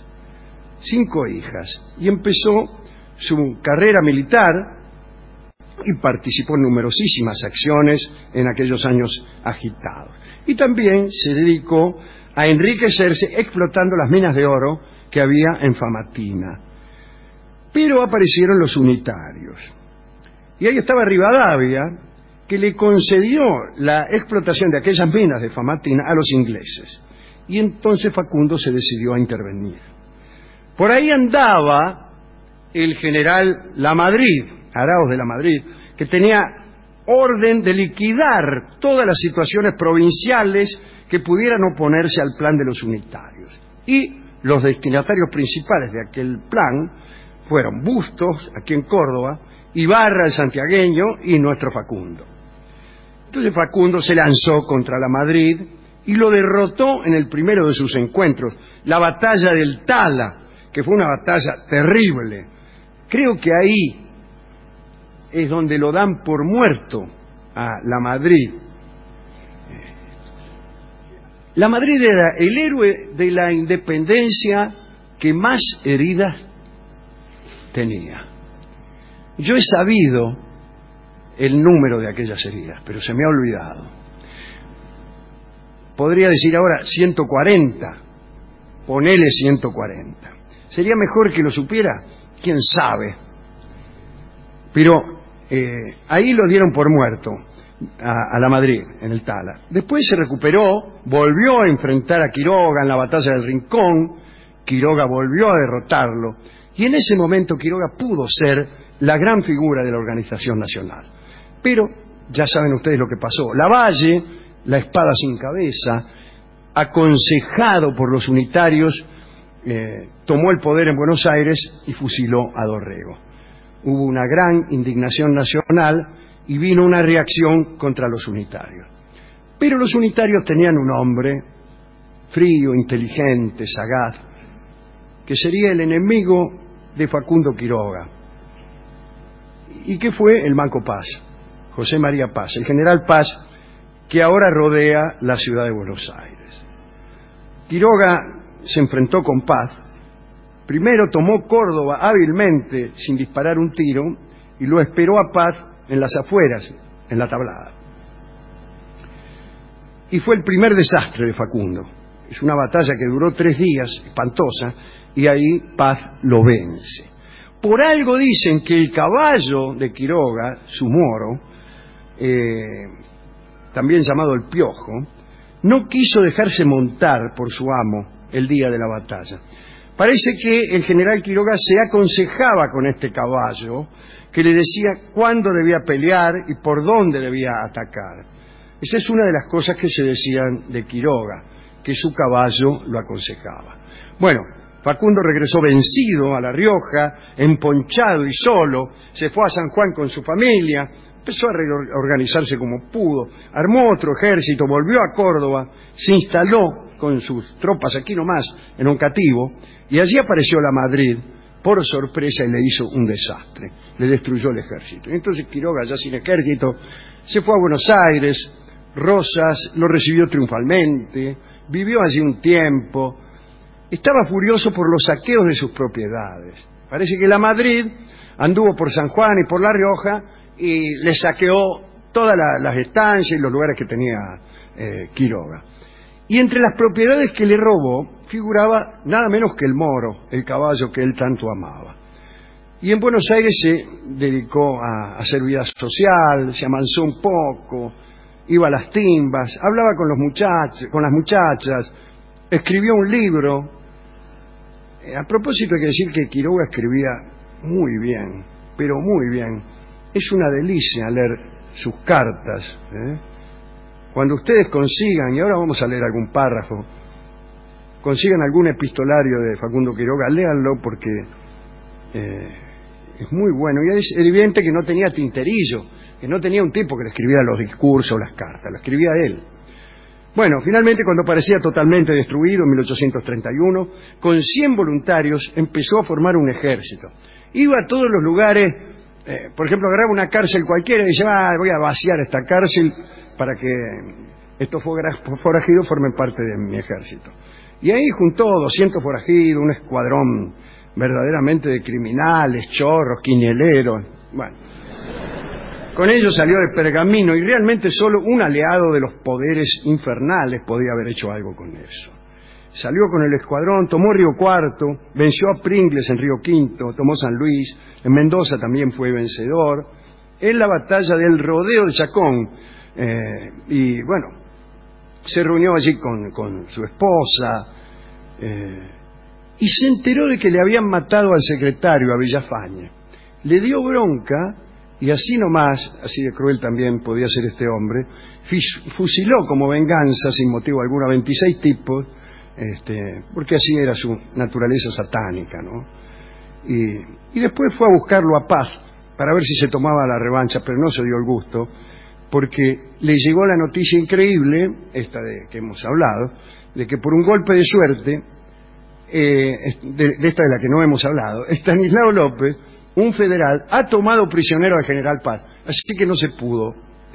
y empezó su carrera militar y participó en numerosísimas acciones en aquellos años agitados. Y también se dedicó a enriquecerse explotando las minas de oro que había en Famatina. Pero aparecieron los unitarios. Y ahí estaba Rivadavia, que le concedió la explotación de aquellas minas de Famatina a los ingleses. Y entonces Facundo se decidió a intervenir. Por ahí andaba el general Lamadrid, Arauz de Lamadrid, que tenía orden de liquidar todas las situaciones provinciales que pudieran oponerse al plan de los unitarios. Y los destinatarios principales de aquel plan fueron Bustos, aquí en Córdoba, Ibarra, el santiagueño, y nuestro Facundo. Entonces Facundo se lanzó contra Lamadrid y lo derrotó en el primero de sus encuentros, la batalla del Tala, que fue una batalla terrible. Creo que ahí es donde lo dan por muerto a Lamadrid. Lamadrid era el héroe de la independencia que más heridas tenía. Yo he sabido el número de aquellas heridas, pero se me ha olvidado. Podría decir ahora 140, ponele 140. ¿Sería mejor que lo supiera? ¿Quién sabe? Pero ahí lo dieron por muerto a Lamadrid, en el Tala. Después se recuperó, volvió a enfrentar a Quiroga en la batalla del Rincón. Quiroga volvió a derrotarlo, y en ese momento Quiroga pudo ser la gran figura de la Organización Nacional. Pero ya saben ustedes lo que pasó. Lavalle, la espada sin cabeza, aconsejado por los unitarios, tomó el poder en Buenos Aires y fusiló a Dorrego. Hubo una gran indignación nacional y vino una reacción contra los unitarios. Pero los unitarios tenían un hombre frío, inteligente, sagaz, que sería el enemigo de Facundo Quiroga, y que fue el Manco Paz, José María Paz, el general Paz, que ahora rodea la ciudad de Buenos Aires. Quiroga se enfrentó con Paz. Primero tomó Córdoba hábilmente, sin disparar un tiro, y lo esperó a Paz en las afueras, en la tablada. Y fue el primer desastre de Facundo. Es una batalla que duró 3 días, espantosa, y ahí Paz lo vence. Por algo dicen que el caballo de Quiroga, su moro, también llamado el Piojo, no quiso dejarse montar por su amo el día de la batalla. Parece que el general Quiroga se aconsejaba con este caballo, que le decía cuándo debía pelear y por dónde debía atacar. Esa es una de las cosas que se decían de Quiroga, que su caballo lo aconsejaba. Bueno, Facundo regresó vencido a La Rioja, emponchado y solo, se fue a San Juan con su familia, empezó a reorganizarse como pudo, armó otro ejército, volvió a Córdoba, se instaló con sus tropas aquí nomás, en Oncativo, y allí apareció la Madrid, por sorpresa, y le hizo un desastre, le destruyó el ejército. Entonces Quiroga, ya sin ejército, se fue a Buenos Aires. Rosas lo recibió triunfalmente, vivió allí un tiempo, estaba furioso por los saqueos de sus propiedades. Parece que la Madrid anduvo por San Juan y por La Rioja y le saqueó todas las estancias y los lugares que tenía Quiroga. Y entre las propiedades que le robó figuraba nada menos que el moro, el caballo que él tanto amaba. Y en Buenos Aires se dedicó a hacer vida social, se amansó un poco, iba a las timbas, hablaba con las muchachas, escribió un libro. A propósito hay que decir que Quiroga escribía muy bien, pero muy bien. Es una delicia leer sus cartas. Cuando ustedes consigan, y ahora vamos a leer algún párrafo, consigan algún epistolario de Facundo Quiroga, léanlo porque es muy bueno. Y es evidente que no tenía tinterillo, que no tenía un tipo que le escribiera los discursos, las cartas, lo escribía él. Bueno, finalmente, cuando parecía totalmente destruido, en 1831, con 100 voluntarios empezó a formar un ejército. Iba a todos los lugares, por ejemplo, agarraba una cárcel cualquiera y decía, voy a vaciar esta cárcel para que estos forajidos formen parte de mi ejército. Y ahí juntó 200 forajidos, un escuadrón verdaderamente de criminales, chorros, quinieleros. Bueno, con ellos salió de Pergamino y realmente solo un aliado de los poderes infernales podía haber hecho algo con eso. Salió con el escuadrón, tomó Río Cuarto, venció a Pringles en Río Quinto, tomó San Luis, en Mendoza también fue vencedor, en la batalla del Rodeo de Chacón, y bueno, se reunió allí con su esposa, y se enteró de que le habían matado al secretario, a Villafañe. Le dio bronca, y así nomás, así de cruel también podía ser este hombre, fusiló como venganza, sin motivo alguno, a 26 tipos, porque así era su naturaleza satánica, ¿no? Y después fue a buscarlo a Paz, para ver si se tomaba la revancha, pero no se dio el gusto, porque le llegó la noticia increíble, esta de que hemos hablado, de que por un golpe de suerte, de esta de la que no hemos hablado, Estanislao López, un federal, ha tomado prisionero al general Paz, así que no se pudo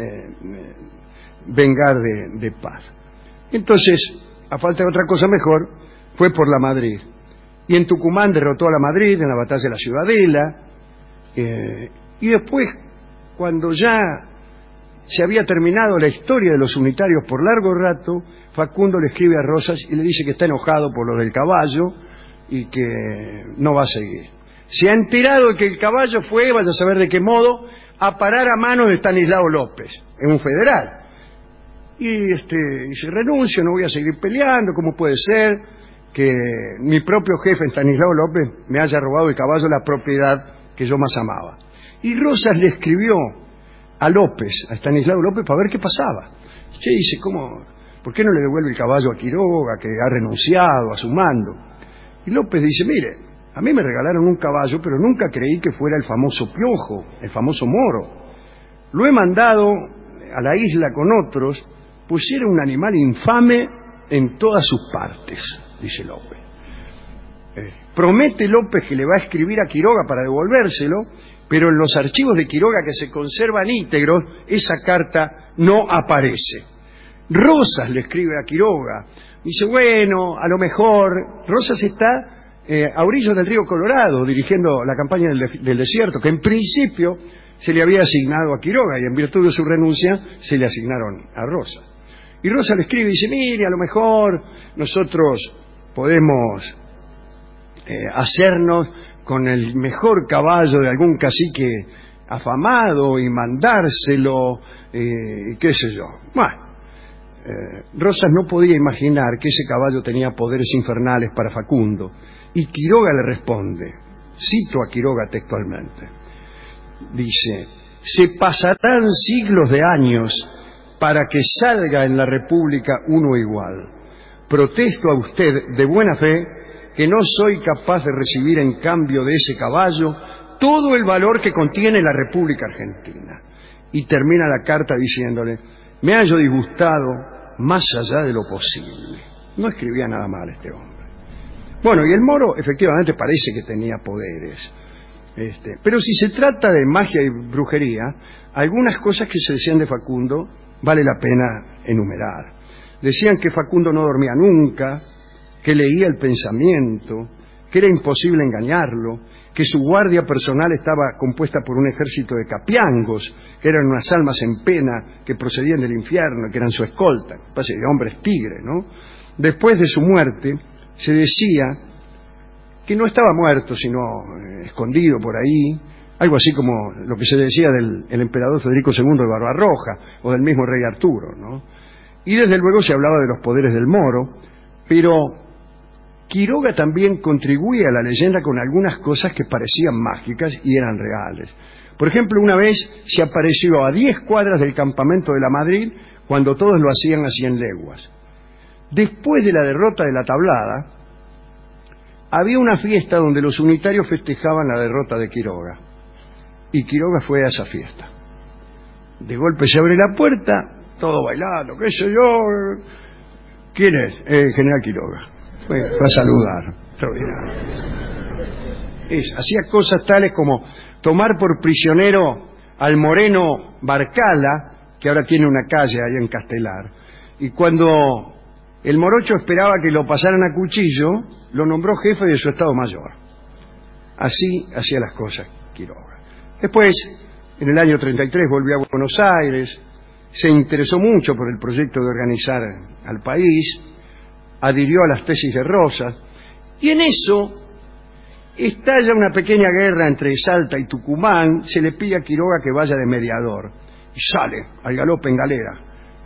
vengar de Paz. Entonces, a falta de otra cosa mejor, fue por la Madrid. Y en Tucumán derrotó a la Madrid en la batalla de la Ciudadela, y después, cuando ya se había terminado la historia de los unitarios por largo rato, Facundo le escribe a Rosas y le dice que está enojado por lo del caballo y que no va a seguir. Se ha enterado de que el caballo fue, vaya a saber de qué modo, a parar a manos de Estanislao López, es un federal. Y dice, renuncio, no voy a seguir peleando, ¿cómo puede ser que mi propio jefe, Estanislao López, me haya robado el caballo, la propiedad que yo más amaba? Y Rosas le escribió a López, a Estanislao López, para ver qué pasaba. Che, dice, ¿por qué no le devuelve el caballo a Quiroga, que ha renunciado a su mando? Y López dice, mire, a mí me regalaron un caballo, pero nunca creí que fuera el famoso Piojo, el famoso Moro. Lo he mandado a la isla con otros, pues era un animal infame en todas sus partes, dice López. Promete López que le va a escribir a Quiroga para devolvérselo, pero en los archivos de Quiroga que se conservan íntegros, esa carta no aparece. Rosas le escribe a Quiroga, dice, bueno, a lo mejor Rosas está a orillos del río Colorado dirigiendo la campaña del desierto, que en principio se le había asignado a Quiroga y en virtud de su renuncia se le asignaron a Rosas. Y Rosas le escribe y dice, mire, a lo mejor nosotros podemos hacernos con el mejor caballo de algún cacique afamado y mandárselo, qué sé yo. Bueno, Rosas no podía imaginar que ese caballo tenía poderes infernales para Facundo, y Quiroga le responde, cito a Quiroga textualmente, dice, se pasarán siglos de años para que salga en la República uno igual. Protesto a usted de buena fe que no soy capaz de recibir en cambio de ese caballo todo el valor que contiene la República Argentina. Y termina la carta diciéndole, me hallo disgustado más allá de lo posible. No escribía nada mal este hombre. Bueno, y el Moro efectivamente parece que tenía poderes. Pero si se trata de magia y brujería, algunas cosas que se decían de Facundo vale la pena enumerar. Decían que Facundo no dormía nunca, que leía el pensamiento, que era imposible engañarlo, que su guardia personal estaba compuesta por un ejército de capiangos, que eran unas almas en pena que procedían del infierno, que eran su escolta, de hombres tigre, ¿no? Después de su muerte, se decía que no estaba muerto, sino escondido por ahí, algo así como lo que se decía del emperador Federico II de Barbarroja, o del mismo rey Arturo, ¿no? Y desde luego se hablaba de los poderes del Moro, pero Quiroga también contribuía a la leyenda con algunas cosas que parecían mágicas y eran reales. Por ejemplo, una vez se apareció a 10 cuadras del campamento de la Madrid cuando todos lo hacían a 100 leguas. Después de la derrota de la Tablada, había una fiesta donde los unitarios festejaban la derrota de Quiroga. Y Quiroga fue a esa fiesta. De golpe se abre la puerta, todo bailando, qué sé yo. ¿Quién es? El general Quiroga. Fue a saludar. Extraordinario. Hacía cosas tales como tomar por prisionero al moreno Barcala, que ahora tiene una calle ahí en Castelar. Y cuando el morocho esperaba que lo pasaran a cuchillo, lo nombró jefe de su Estado Mayor. Así hacía las cosas Quiroga. Después, en el año 33, volvió a Buenos Aires, se interesó mucho por el proyecto de organizar al país, adhirió a las tesis de Rosas, y en eso estalla una pequeña guerra entre Salta y Tucumán. Se le pide a Quiroga que vaya de mediador, y sale al galope en galera.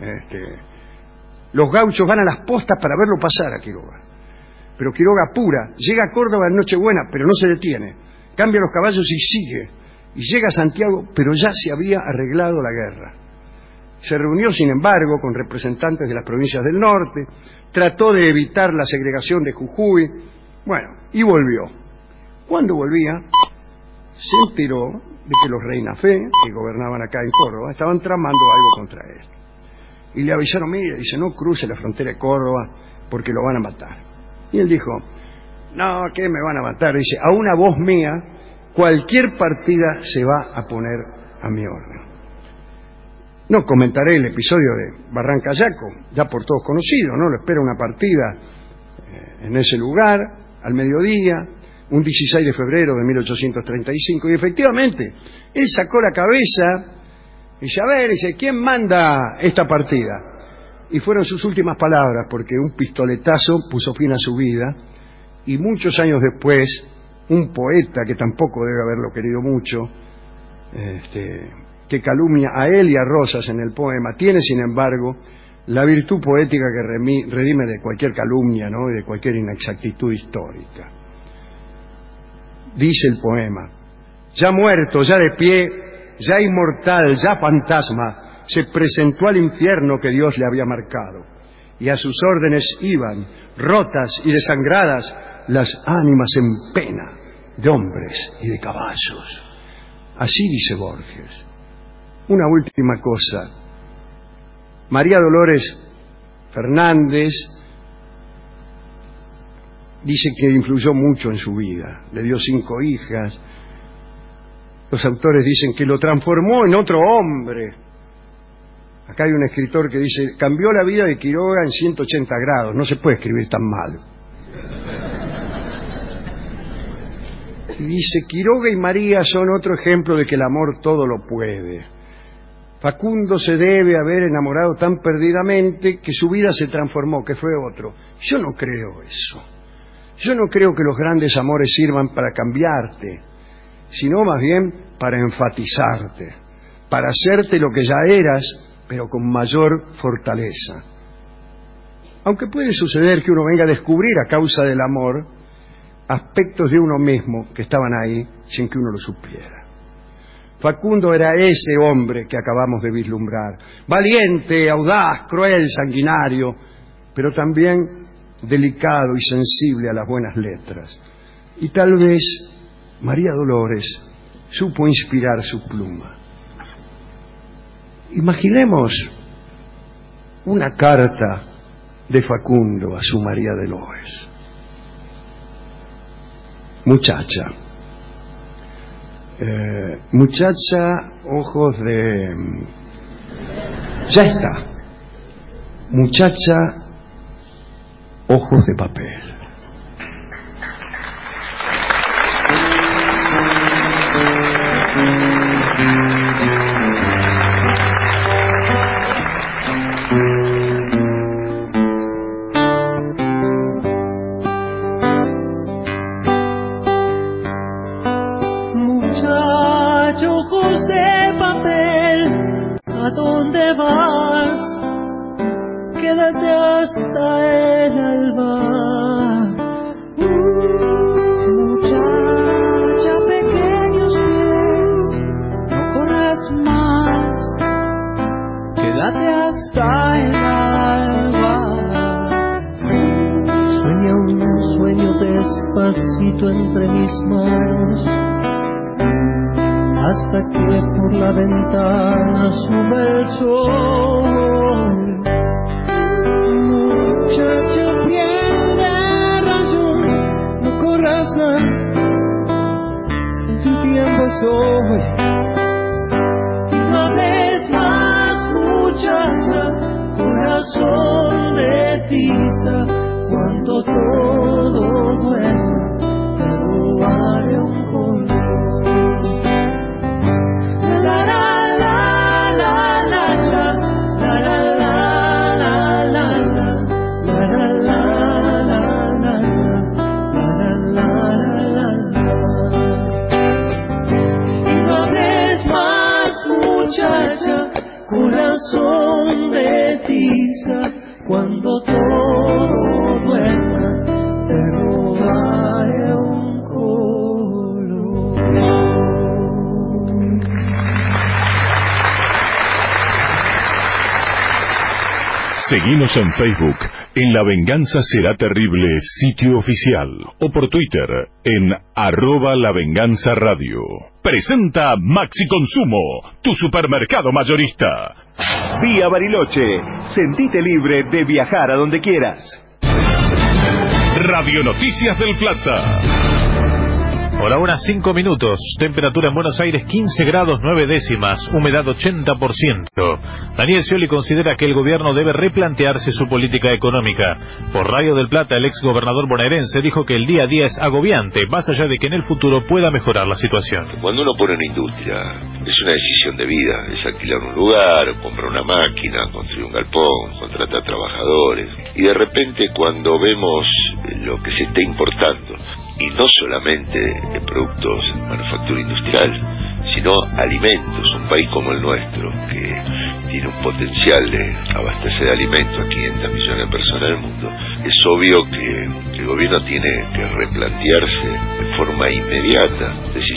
Los gauchos van a las postas para verlo pasar a Quiroga, pero Quiroga apura, llega a Córdoba en Nochebuena, pero no se detiene, cambia los caballos y sigue, y llega a Santiago, pero ya se había arreglado la guerra. Se reunió, sin embargo, con representantes de las provincias del norte, trató de evitar la segregación de Jujuy, bueno, y volvió. Cuando volvía, se enteró de que los Reinafé, que gobernaban acá en Córdoba, estaban tramando algo contra él. Y le avisaron, mire, dice, no cruce la frontera de Córdoba porque lo van a matar. Y él dijo, no, ¿qué me van a matar? Dice, a una voz mía, cualquier partida se va a poner a mi orden. No comentaré el episodio de Barranca Yaco, ya por todos conocido, ¿no? Lo espera una partida en ese lugar, al mediodía, un 16 de febrero de 1835, y efectivamente, él sacó la cabeza y dice, a ver, dice, ¿quién manda esta partida? Y fueron sus últimas palabras, porque un pistoletazo puso fin a su vida, y muchos años después, un poeta que tampoco debe haberlo querido mucho, que calumnia a él y a Rosas en el poema, tiene sin embargo la virtud poética que redime de cualquier calumnia, ¿no? Y de cualquier inexactitud histórica. Dice el poema, ya muerto, ya de pie, ya inmortal, ya fantasma, se presentó al infierno que Dios le había marcado, y a sus órdenes iban, rotas y desangradas, las ánimas en pena de hombres y de caballos. Así dice Borges. Una última cosa. María Dolores Fernández dice que influyó mucho en su vida. Le dio 5 hijas. Los autores dicen que lo transformó en otro hombre. Acá hay un escritor que dice: cambió la vida de Quiroga en 180 grados. No se puede escribir tan mal. Y dice: Quiroga y María son otro ejemplo de que el amor todo lo puede. Facundo se debe haber enamorado tan perdidamente que su vida se transformó, que fue otro. Yo no creo eso. Yo no creo que los grandes amores sirvan para cambiarte, sino más bien para enfatizarte, para hacerte lo que ya eras, pero con mayor fortaleza. Aunque puede suceder que uno venga a descubrir a causa del amor aspectos de uno mismo que estaban ahí sin que uno lo supiera. Facundo era ese hombre que acabamos de vislumbrar, valiente, audaz, cruel, sanguinario, pero también delicado y sensible a las buenas letras. Y tal vez María Dolores supo inspirar su pluma. Imaginemos una carta de Facundo a su María Dolores. Muchacha, ojos de... Ya está. Muchacha, ojos de papel. ¿A dónde vas? Quédate hasta el alba. Muchacha, pequeños pies, no corras más. Quédate hasta el alba. Sueña un sueño despacito entre mis manos, hasta que por la ventana sube el sol. Muchacha, piel de rayón, no corras más, tu tiempo es hoy. No hables más, muchacha, corazón de tiza, cuanto todo duele, te robaré un color. Muchacha, corazón de tiza, cuando todo duerma, te robaré un color. Seguinos en Facebook, en La Venganza Será Terrible, sitio oficial, o por Twitter, en @LaVenganzaRadio. Presenta Maxi Consumo, tu supermercado mayorista. Vía Bariloche, sentite libre de viajar a donde quieras. Radio Noticias del Plata. Por ahora 5 minutos, temperatura en Buenos Aires 15 grados 9 décimas, humedad 80%. Daniel Scioli considera que el gobierno debe replantearse su política económica. Por Radio del Plata, el ex gobernador bonaerense dijo que el día a día es agobiante, más allá de que en el futuro pueda mejorar la situación. Cuando uno pone una industria, es una decisión de vida, es alquilar un lugar, comprar una máquina, construir un galpón, contratar trabajadores. Y de repente cuando vemos lo que se está importando, y no solamente productos de manufactura industrial, sino alimentos, un país como el nuestro, que tiene un potencial de abastecer de alimentos a 500 millones de personas en el mundo, es obvio que el gobierno tiene que replantearse de forma inmediata decisiones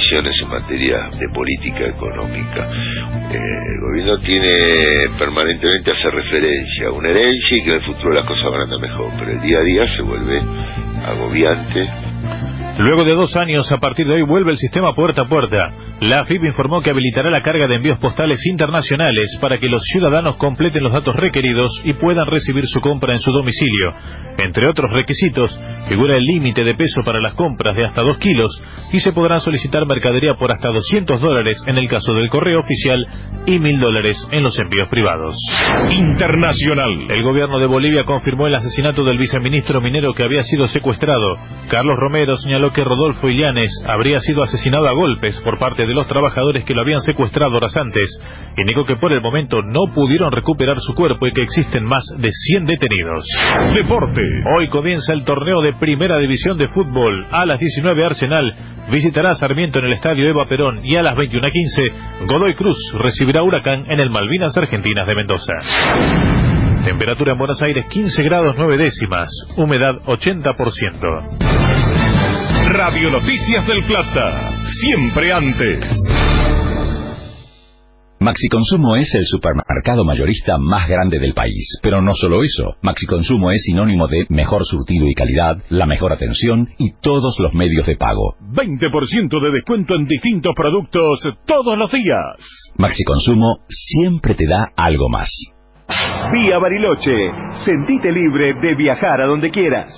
decisiones en materia de política económica. El gobierno tiene permanentemente hacer referencia a una herencia y que en el futuro las cosas van a andar mejor, pero el día a día se vuelve agobiante. Luego de 2 años, a partir de hoy vuelve el sistema puerta a puerta. La AFIP informó que habilitará la carga de envíos postales internacionales para que los ciudadanos completen los datos requeridos y puedan recibir su compra en su domicilio. Entre otros requisitos, figura el límite de peso para las compras de hasta 2 kilos y se podrán solicitar mercadería por hasta $200 en el caso del correo oficial y $1.000 en los envíos privados. Internacional. El gobierno de Bolivia confirmó el asesinato del viceministro minero que había sido secuestrado. Carlos Romero señaló que Rodolfo Illanes habría sido asesinado a golpes por parte de los trabajadores que lo habían secuestrado horas antes. Indicó que por el momento no pudieron recuperar su cuerpo y que existen más de 100 detenidos. Deporte. Hoy comienza el torneo de Primera División de Fútbol. A las 19 Arsenal visitará a Sarmiento en el estadio Eva Perón y a las 21:15 Godoy Cruz recibirá a Huracán en el Malvinas Argentinas de Mendoza. Temperatura en Buenos Aires 15 grados 9 décimas, humedad 80%. Radio Noticias del Plata, siempre antes. Maxi Consumo es el supermercado mayorista más grande del país. Pero no solo eso, Maxi Consumo es sinónimo de mejor surtido y calidad, la mejor atención y todos los medios de pago. 20% de descuento en distintos productos todos los días. Maxi Consumo siempre te da algo más. Vía Bariloche, sentite libre de viajar a donde quieras.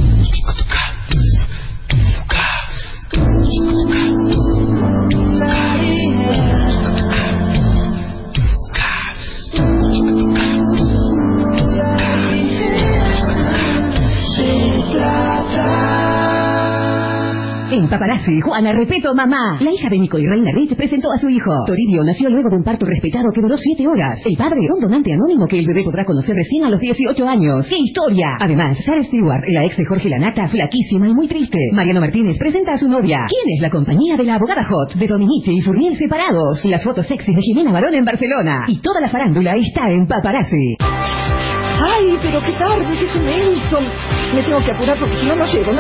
En Paparazzi, Juana Repeto Mamá. La hija de Nico y Reina Rich presentó a su hijo. Toribio nació luego de un parto respetado que duró 7 horas. El padre, un donante anónimo que el bebé podrá conocer recién a los 18 años. ¡Qué historia! Además, Sarah Stewart, la ex de Jorge Lanata, flaquísima y muy triste. Mariano Martínez presenta a su novia. ¿Quién es la compañía de la abogada Hot? De Dominici y Furriel separados. Las fotos sexys de Jimena Barón en Barcelona. Y toda la farándula está en Paparazzi. ¡Ay, pero qué tarde! ¿Qué se me hizo? Me tengo que apurar porque si no, no llego.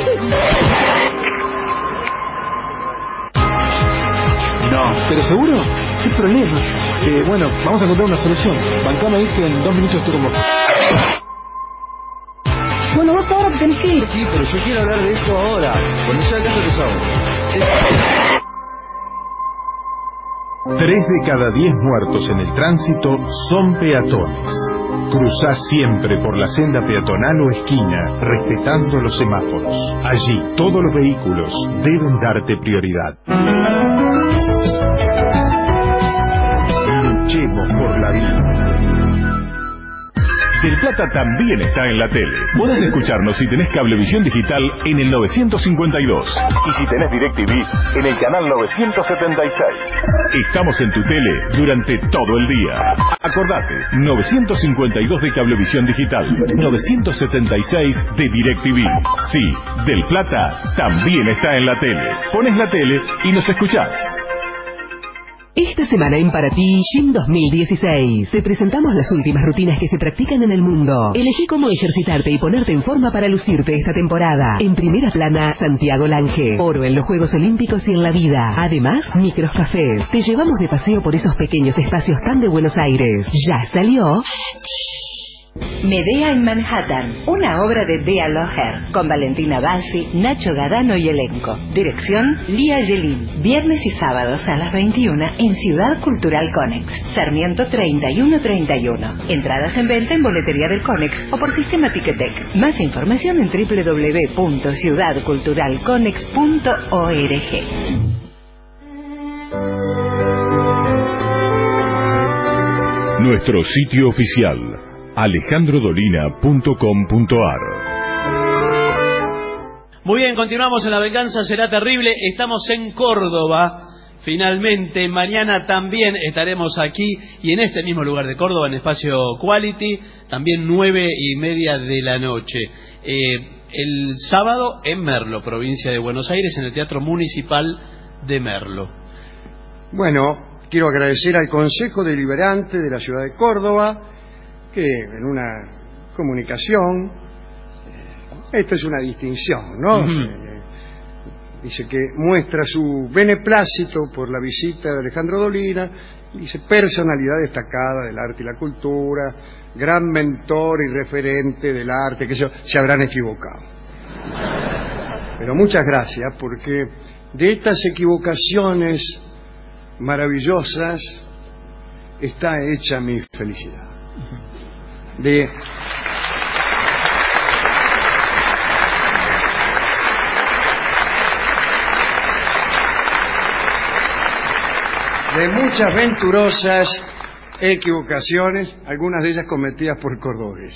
No, pero seguro, ¿qué problema? Bueno, vamos a encontrar una solución. Bancame ahí que en 2 minutos estoy con vos. Bueno, vos ahora te tenés que ir. Sí, pero yo quiero hablar de esto ahora. Cuando ya acá te sabes. 3 de cada 10 muertos en el tránsito son peatones. Cruzá siempre por la senda peatonal o esquina, respetando los semáforos. Allí, todos los vehículos deben darte prioridad. Luchemos por la vida. Del Plata también está en la tele. Podés escucharnos si tenés Cablevisión Digital en el 952. Y si tenés DirecTV en el canal 976. Estamos en tu tele durante todo el día. Acordate, 952 de Cablevisión Digital, 976 de DirecTV. Sí, Del Plata también está en la tele. Pones la tele y nos escuchás. Esta semana en Para Ti, Gym 2016. Te presentamos las últimas rutinas que se practican en el mundo. Elegí cómo ejercitarte y ponerte en forma para lucirte esta temporada. En primera plana, Santiago Lange. Oro en los Juegos Olímpicos y en la vida. Además, micros cafés. Te llevamos de paseo por esos pequeños espacios tan de Buenos Aires. Ya salió Medea en Manhattan, una obra de Dea Loher, con Valentina Bassi, Nacho Gadano y elenco. Dirección, Lía Yelin. Viernes y sábados a las 21 en Ciudad Cultural Conex, Sarmiento 3131. Entradas en venta en boletería del Conex o por sistema Ticketek. Más información en www.ciudadculturalconex.org. Nuestro sitio oficial, alejandrodolina.com.ar. Muy bien, continuamos en La Venganza Será Terrible. Estamos en Córdoba. Finalmente, mañana también estaremos aquí y en este mismo lugar de Córdoba, en Espacio Quality, también 9:30 de la noche. El sábado en Merlo, provincia de Buenos Aires, en el Teatro Municipal de Merlo. Bueno, quiero agradecer al Consejo Deliberante de la Ciudad de Córdoba, que en una comunicación, esto es una distinción, ¿no? Dice que muestra su beneplácito por la visita de Alejandro Dolina. Dice, personalidad destacada del arte y la cultura, gran mentor y referente del arte, que se habrán equivocado. Pero muchas gracias, porque de estas equivocaciones maravillosas está hecha mi felicidad. De muchas venturosas equivocaciones, algunas de ellas cometidas por cordobés.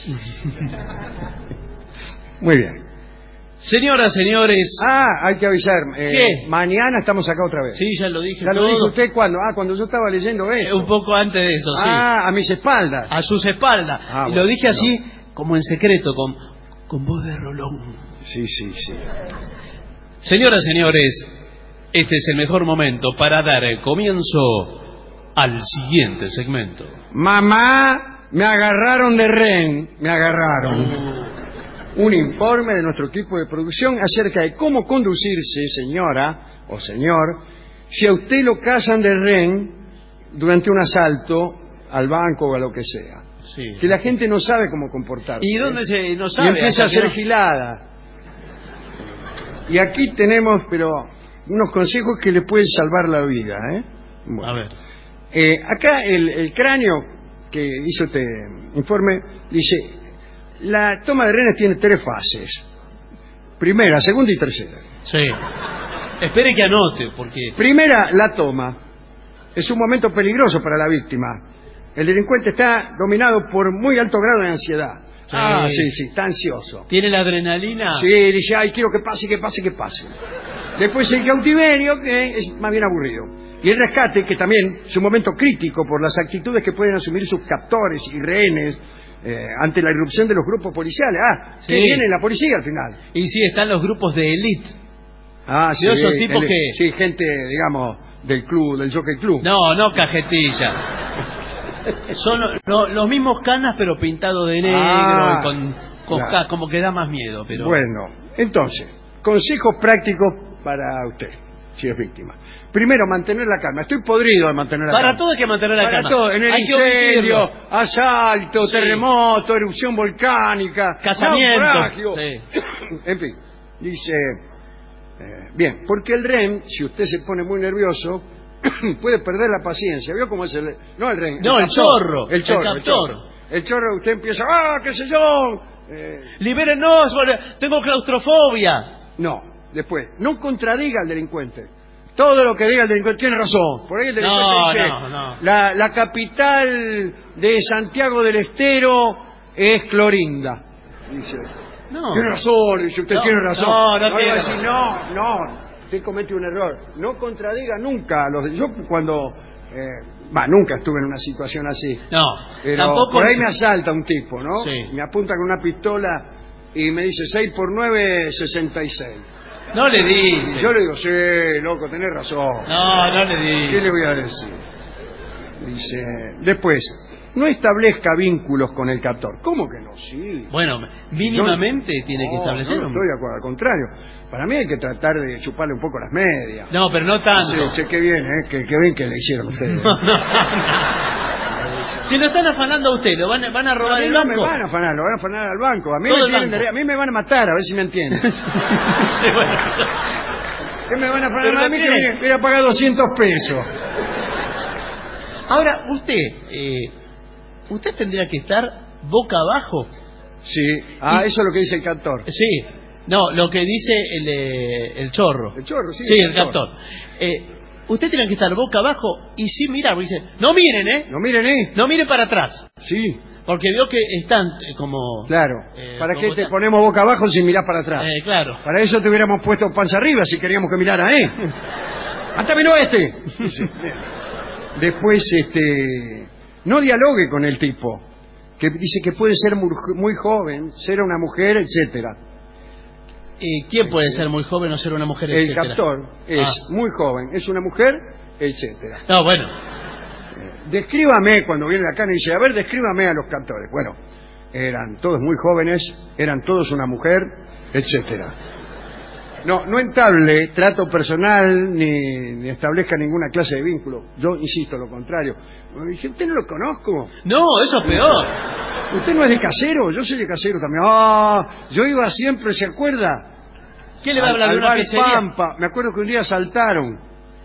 Muy bien. Señoras, señores... hay que avisar. ¿Qué? Mañana estamos acá otra vez. Sí, ya lo dije. ¿Ya lo dijo usted cuándo? Cuando yo estaba leyendo esto. Un poco antes de eso, sí. A mis espaldas. A sus espaldas. Y lo dije así, como en secreto, con voz de Rolón. Sí. Señoras, señores, este es el mejor momento para dar el comienzo al siguiente segmento. Mamá, me agarraron de rehén. Me agarraron. Un informe de nuestro equipo de producción acerca de cómo conducirse, señora o señor, si a usted lo cazan de rehén durante un asalto al banco o a lo que sea. Sí. Que la gente no sabe cómo comportarse. ¿Y dónde se no sabe? Y empieza a ser gilada. Y aquí tenemos, pero unos consejos que le pueden salvar la vida, ¿eh? Bueno. A ver. Acá el cráneo que hizo este informe dice: la toma de rehenes tiene 3 fases. Primera, segunda y tercera. Sí. Espere que anote, porque... Primera, la toma. Es un momento peligroso para la víctima. El delincuente está dominado por muy alto grado de ansiedad. Sí, está ansioso. ¿Tiene la adrenalina? Sí, dice, quiero que pase. Después el cautiverio, que es más bien aburrido. Y el rescate, que también es un momento crítico por las actitudes que pueden asumir sus captores y rehenes ante la irrupción de los grupos policiales. Sí. Que viene la policía al final. Y sí, están los grupos de élite. Sí. Esos tipos que... Sí, gente, digamos, del club, del Jockey Club. No cajetilla. Son los mismos canas, pero pintados de negro y con claro. Como que da más miedo. Pero... Bueno, entonces, consejos prácticos para usted, si es víctima. Primero, mantener la calma. Estoy podrido de mantener la calma. Para todo hay que mantener la calma. Para todo. En el incendio, asalto, terremoto, erupción volcánica, casamiento. En fin, dice... bien, porque el rehén, si usted se pone muy nervioso, puede perder la paciencia. ¿Vio cómo es el... No el rehén. No, el chorro. El captor. El chorro, usted empieza... qué sé yo... libérennos, tengo claustrofobia. No, después, no contradiga al delincuente. Todo lo que diga el delincuente tiene razón. Por ahí el delincuente dice, la capital de Santiago del Estero es Clorinda. Dice, tiene razón, dice usted, tiene razón. No, usted comete un error. No contradiga nunca a los... Yo cuando... nunca estuve en una situación así. No, pero tampoco... por ahí me asalta un tipo, ¿no? Sí. Me apunta con una pistola y me dice 6 por 9, 66. No le dice. Yo le digo, sí, loco, tenés razón. No le dice. ¿Qué le voy a decir? Dice, después, no establezca vínculos con el captor. ¿Cómo que no? Sí. Bueno, mínimamente tiene que establecerlo. No estoy de acuerdo, al contrario. Para mí hay que tratar de chuparle un poco las medias. No, pero no tanto. Sí, qué bien, qué bien que le hicieron ustedes. Si lo están afanando a usted, lo van a robar el banco. No me van a afanar, lo van a afanar al banco. A mí me van a matar, a ver si me entienden. Sí, bueno. ¿Qué me van a afanar a mí? Que voy a pagar 200 pesos. Ahora, usted tendría que estar boca abajo. Sí, eso es lo que dice el captor. Sí, no, lo que dice el chorro. El chorro, sí. Sí, el captor. Usted tiene que estar boca abajo y sin mirar, porque dice, no miren, No miren, no miren para atrás. Sí. Porque veo que están como... Claro. ¿Para qué te ponemos boca abajo sin mirar para atrás? Claro. Para eso te hubiéramos puesto panza arriba si queríamos que mirara, ¡Mátamelo este! Después, no dialogue con el tipo, que dice que puede ser muy joven, ser una mujer, etcétera. ¿Quién puede ser muy joven o ser una mujer, etcétera? El captor es muy joven, es una mujer, etcétera. No, bueno. Descríbame, cuando viene la cana y dice, a ver, descríbame a los captores. Bueno, eran todos muy jóvenes, eran todos una mujer, etcétera. no entable trato personal ni establezca ninguna clase de vínculo. Yo insisto lo contrario. Me dice, ¿usted no lo conozco? No, eso es peor. ¿Usted no es de Casero? Yo soy de Casero también. Ah, yo iba siempre, ¿se acuerda? ¿Qué le va a hablar de una pizzería? Pampa. Me acuerdo que un día asaltaron.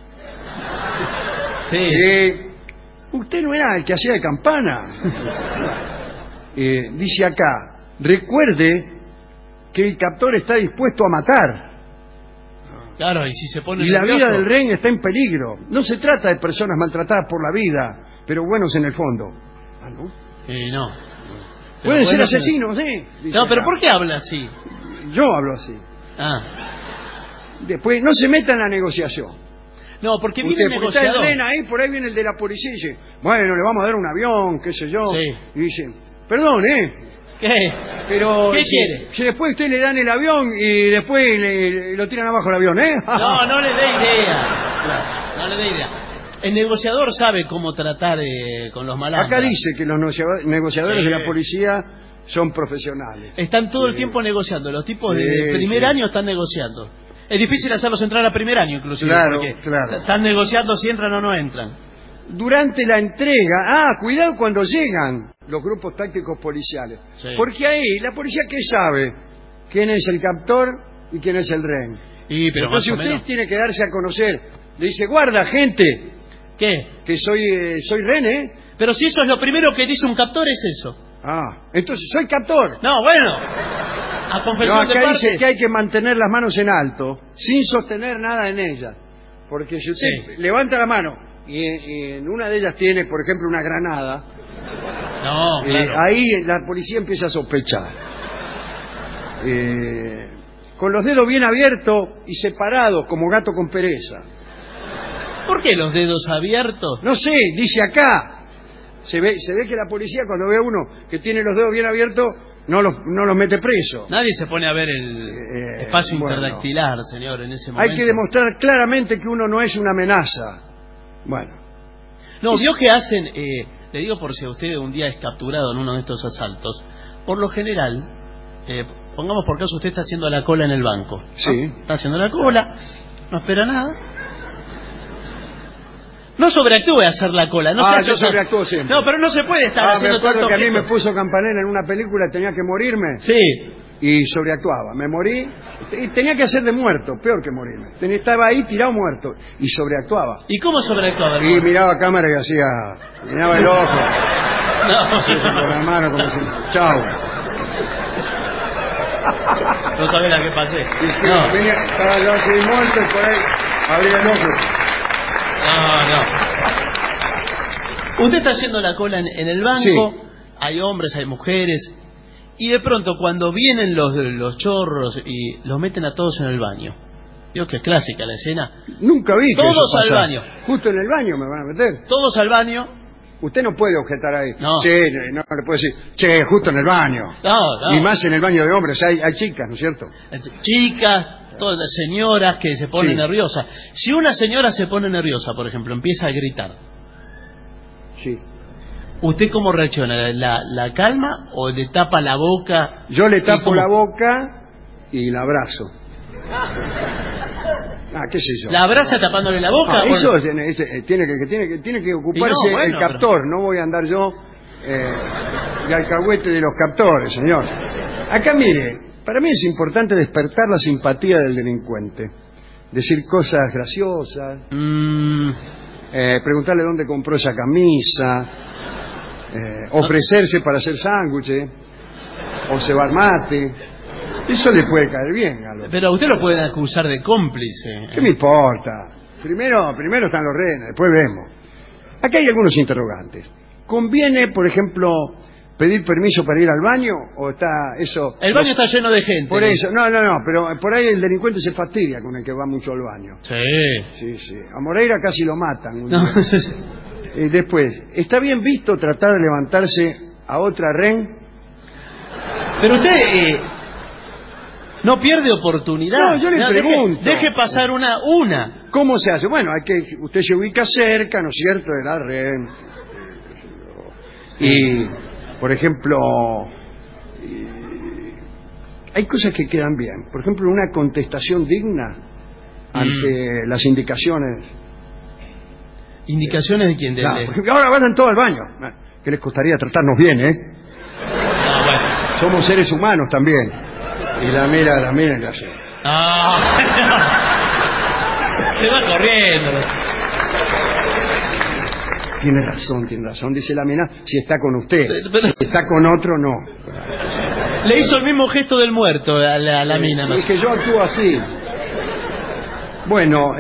Sí. Usted no era el que hacía de campana. Dice acá, recuerde que el captor está dispuesto a matar. Claro, y si se pone y la nervioso... vida del rehén está en peligro. No se trata de personas maltratadas por la vida, pero buenos en el fondo. ¿Ah, no? No. Pueden ser asesinos, ¿eh? No, pero ¿por qué habla así? Yo hablo así. Después, no se meta en la negociación. No, porque viene el negociador. Está el rehén ahí, por ahí viene el de la policía y dice, bueno, le vamos a dar un avión, qué sé yo. Sí. Y dice, perdón, ¿Qué? Pero ¿Qué quiere? Si después usted le dan el avión y después lo tiran abajo el avión, ¿eh? No le dé idea. No le dé idea. El negociador sabe cómo tratar con los malandros. Acá dice que los negociadores de la policía son profesionales. Están todo el tiempo negociando. Los tipos de primer año están negociando. Es difícil hacerlos entrar a primer año, inclusive. Claro. Están negociando si entran o no entran. Durante la entrega, cuidado cuando llegan los grupos tácticos policiales. Sí. Porque ahí, la policía, ¿qué sabe? ¿Quién es el captor y quién es el rehén? Pero entonces usted tiene que darse a conocer. Le dice, guarda, gente. ¿Qué? Que soy rehén, ¿eh? Pero si eso es lo primero que dice un captor, es eso. Entonces soy captor. No, bueno. A confesión de acá parte. dice que hay que mantener las manos en alto, sin sostener nada en ellas. Porque si usted levanta la mano y en una de ellas tiene, por ejemplo, una granada, claro. Ahí la policía empieza a sospechar. Con los dedos bien abiertos y separados, como gato con pereza. ¿Por qué los dedos abiertos? No sé, dice acá. Se ve que la policía, cuando ve a uno que tiene los dedos bien abiertos, no los mete preso. Nadie se pone a ver el espacio interdactilar, señor, en ese momento. Hay que demostrar claramente que uno no es una amenaza. Bueno. No, vio que hacen, le digo por si usted un día es capturado en uno de estos asaltos, por lo general, pongamos por caso usted está haciendo la cola en el banco. Sí. Está haciendo la cola, no espera nada. No sobreactúe a hacer la cola. Yo sobreactúo siempre. No, pero no se puede estar haciendo me acuerdo tanto que a mí gesto. me puso Campanella en una película, tenía que morirme. Sí. Y sobreactuaba. Me morí y tenía que hacer de muerto, peor que morirme. Estaba ahí tirado muerto y sobreactuaba. ¿Y cómo sobreactuaba? Y miraba a cámara y hacía, miraba el ojo. Con la mano como si, chao. No sabés la que pasé. Estaba yo así muerto y por ahí abría el ojo. No. Usted está haciendo la cola en el banco, hay hombres, hay mujeres, y de pronto cuando vienen los chorros y los meten a todos en el baño. Digo que es clásica la escena. Nunca vi que todos eso al pasa. baño. Justo en el baño me van a meter. Todos al baño. Usted no puede objetar ahí. No. No le puede decir, justo en el baño. No. Y más en el baño de hombres, hay chicas, ¿no es cierto? Chicas, todas las señoras que se ponen nerviosas. Si una señora se pone nerviosa, por ejemplo, empieza a gritar. Sí. ¿Usted cómo reacciona? ¿La calma o le tapa la boca? Yo le tapo la boca y la abrazo. ¿Qué sé yo? ¿La abraza tapándole la boca? Eso tiene que ocuparse el captor. No voy a andar yo de alcahuete de los captores, señor. Acá mire, para mí es importante despertar la simpatía del delincuente. Decir cosas graciosas. Preguntarle dónde compró esa camisa. Ofrecerse para hacer sándwiches. O cebar mate. Eso le puede caer bien. Pero a usted lo pueden acusar de cómplice. ¿Qué me importa? Primero están los rehenes, después vemos. Acá hay algunos interrogantes. ¿Conviene, por ejemplo, pedir permiso para ir al baño? ¿O está eso? El baño está lleno de gente. Por eso, no, pero por ahí el delincuente se fastidia con el que va mucho al baño. Sí. A Moreira casi lo matan. Después, ¿está bien visto tratar de levantarse a otra rehén? Pero usted... no pierde oportunidad. No, yo le pregunto. Deje pasar una. ¿Cómo se hace? Bueno, usted se ubica cerca, ¿no es cierto?, de la rehén. Y, por ejemplo, hay cosas que quedan bien. Por ejemplo, una contestación digna ante las indicaciones. ¿Indicaciones de quién? Claro, ahora vayan todos al baño. ¿Qué les costaría tratarnos bien, Somos seres humanos también. Y la mira y hace. Se va corriendo. Tiene razón, dice la mina, si está con usted. Si está con otro, no. Le hizo el mismo gesto del muerto a la mina. Sí, es que yo actúo así. Bueno,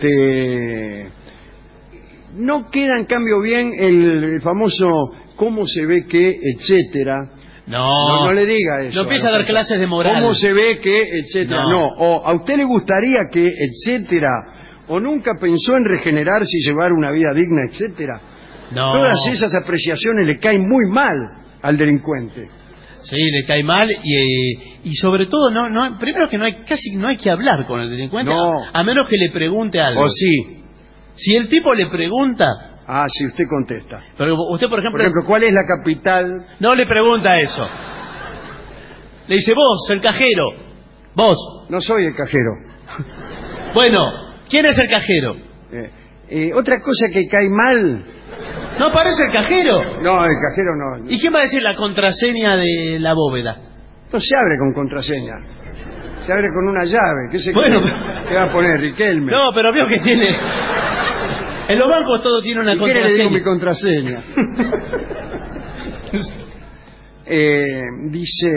no queda en cambio bien el famoso cómo se ve que, etcétera. No le diga eso. No empieza a dar clases de moral. ¿Cómo se ve que, etcétera? No. O a usted le gustaría que, etcétera. O nunca pensó en regenerarse y llevar una vida digna, etcétera. No. Todas esas apreciaciones le caen muy mal al delincuente. Sí, le cae mal y sobre todo primero que no hay que hablar con el delincuente, a menos que le pregunte algo. O sí. Si el tipo le pregunta. Si usted contesta. Pero usted, por ejemplo, ¿cuál es la capital? No le pregunta eso. Le dice, vos, el cajero. Vos. No soy el cajero. Bueno, ¿quién es el cajero? Otra cosa que cae mal. ¿No aparece el cajero? No, el cajero no. ¿Y quién va a decir la contraseña de la bóveda? No se abre con contraseña. Se abre con una llave. ¿Qué va a poner, Riquelme? No, pero veo que tiene... En los bancos todo tiene una contraseña. ¿Qué le digo mi contraseña? Dice...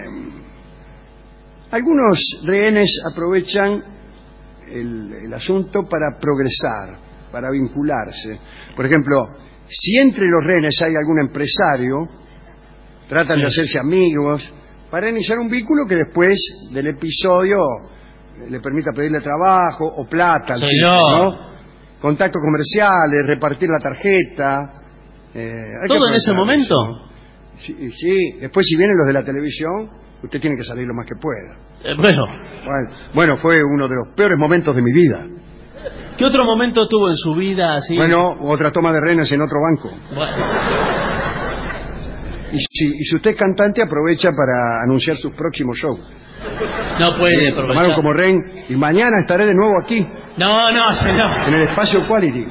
Algunos rehenes aprovechan el asunto para progresar, para vincularse. Por ejemplo, si entre los rehenes hay algún empresario, tratan de hacerse amigos para iniciar un vínculo que después del episodio le permita pedirle trabajo o plata al tipo, ¿no? Contactos comerciales, repartir la tarjeta. ¿Todo en ese momento? Sí. Después, si vienen los de la televisión, usted tiene que salir lo más que pueda. Bueno, fue uno de los peores momentos de mi vida. ¿Qué otro momento tuvo en su vida así? Bueno, otra toma de rehenes en otro banco. Y si usted es cantante, aprovecha para anunciar sus próximos shows. No puede aprovechar. Tomaron como rehén y mañana estaré de nuevo aquí. No, señor. En el espacio Quality.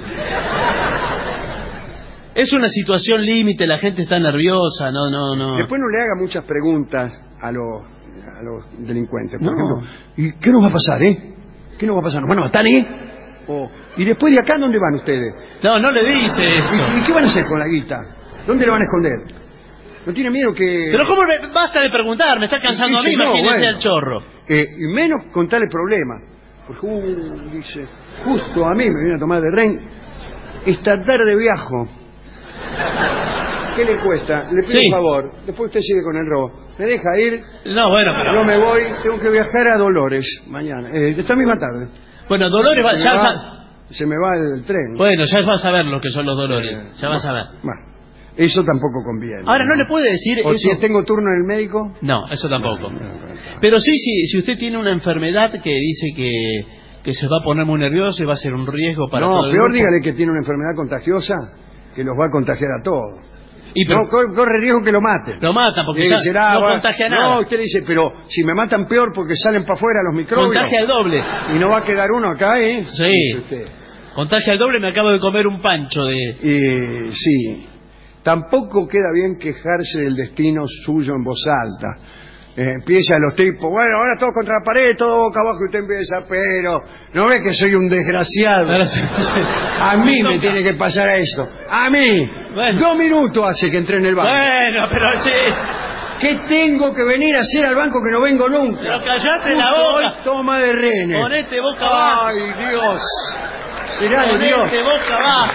Es una situación límite, la gente está nerviosa, no. Después no le haga muchas preguntas a los delincuentes. Por ejemplo, ¿y qué nos va a pasar, ¿Qué nos va a pasar? ¿Nos van a matar, ¿Y después de acá dónde van ustedes? No le dice eso. ¿Y qué van a hacer con la guita? ¿Dónde la van a esconder? ¿No tiene miedo que...? Pero ¿cómo basta de preguntar? Me está cansando a mí, imagínese al chorro. Y menos contar el problema. Porque dice, justo a mí me viene a tomar de rehén, esta tarde viajo. ¿Qué le cuesta? Le pido un favor. Después usted sigue con el robo. ¿Me deja ir? No, bueno, pero... Yo me voy, tengo que viajar a Dolores mañana. Esta misma tarde. Bueno, Dolores se me va el tren. Bueno, ya va a saber lo que son los Dolores. Ya va a saber. Bueno, eso tampoco conviene. Ahora, ¿no le puede decir ¿O eso? si tengo turno en el médico? No, eso tampoco. Pero sí, si usted tiene una enfermedad que dice que se va a poner muy nervioso y va a ser un riesgo para todo el peor grupo. Dígale que tiene una enfermedad contagiosa que los va a contagiar a todos. Pero, corre riesgo que lo maten. Lo matan porque ya no contagia nada. No, usted le dice, pero si me matan peor porque salen para afuera los microbios. Contagia al doble. Y no va a quedar uno acá, Sí. Contagia al doble, me acabo de comer un pancho de... Sí. Tampoco queda bien quejarse del destino suyo en voz alta. Empiezan los tipos, bueno, ahora todo contra la pared, todo boca abajo, y usted empieza, pero no ve que soy un desgraciado. A mí me tiene que pasar esto. A mí. Bueno. 2 minutos hace que entré en el banco. Bueno, pero sí. ¿Qué tengo que venir a hacer al banco que no vengo nunca? Pero callate la boca. Hoy toma de rehenes. Ponete boca abajo. Ay, Dios. Será de Dios. Ponete boca abajo.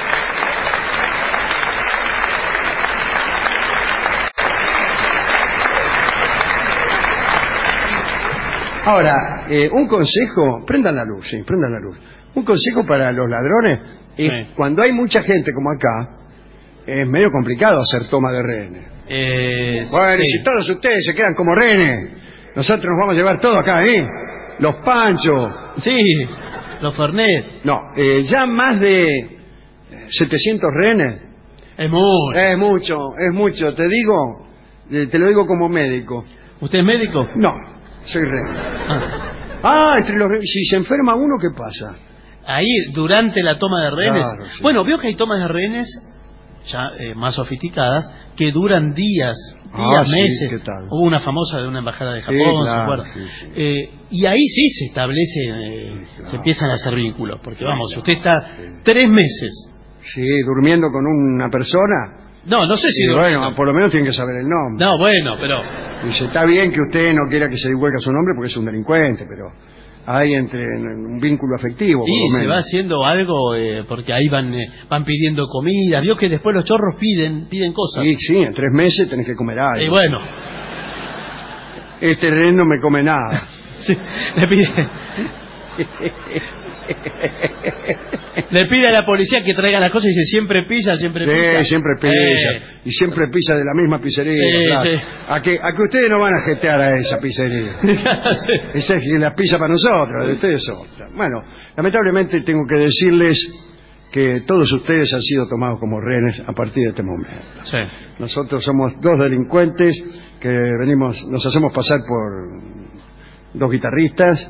Ahora, un consejo, prendan la luz. Un consejo para los ladrones es cuando hay mucha gente como acá, es medio complicado hacer toma de rehenes. Bueno, y si todos ustedes se quedan como rehenes, nosotros nos vamos a llevar todo acá, los panchos. Sí, los fernet. No, ya más de 700 rehenes. Es mucho. Es mucho, te lo digo como médico. ¿Usted es médico? No, soy rehén. Entre los rehenes. Si se enferma uno, ¿qué pasa? Ahí, durante la toma de rehenes. Claro, sí. Bueno, veo que hay tomas de rehenes ya más sofisticadas que duran días, meses. ¿Qué tal? Hubo una famosa de una embajada de Japón, Sí, ¿se claro, acuerda? sí. Y ahí sí se establece, se empiezan a hacer vínculos, porque vamos, usted está 3 meses. Sí, durmiendo con una persona. No sé si... Bueno, por lo menos tienen que saber el nombre. No, bueno, pero... Dice, está bien que usted no quiera que se divulgue su nombre porque es un delincuente, pero hay un vínculo afectivo, por lo se menos. va haciendo algo, porque ahí van pidiendo comida. Vio que después los chorros piden cosas. Sí, en 3 meses tenés que comer algo. Y bueno. Este rehén no me come nada. Sí, le pide a la policía que traiga las cosas y dice, siempre pisa. Sí, siempre pisa. Y siempre pisa de la misma pizzería. Sí. A que ustedes no van a jetear a esa pizzería. Sí. Esa es la pizza para nosotros, de ustedes otra. Bueno, lamentablemente tengo que decirles que todos ustedes han sido tomados como rehenes a partir de este momento. Sí. Nosotros somos 2 delincuentes que nos hacemos pasar por 2 guitarristas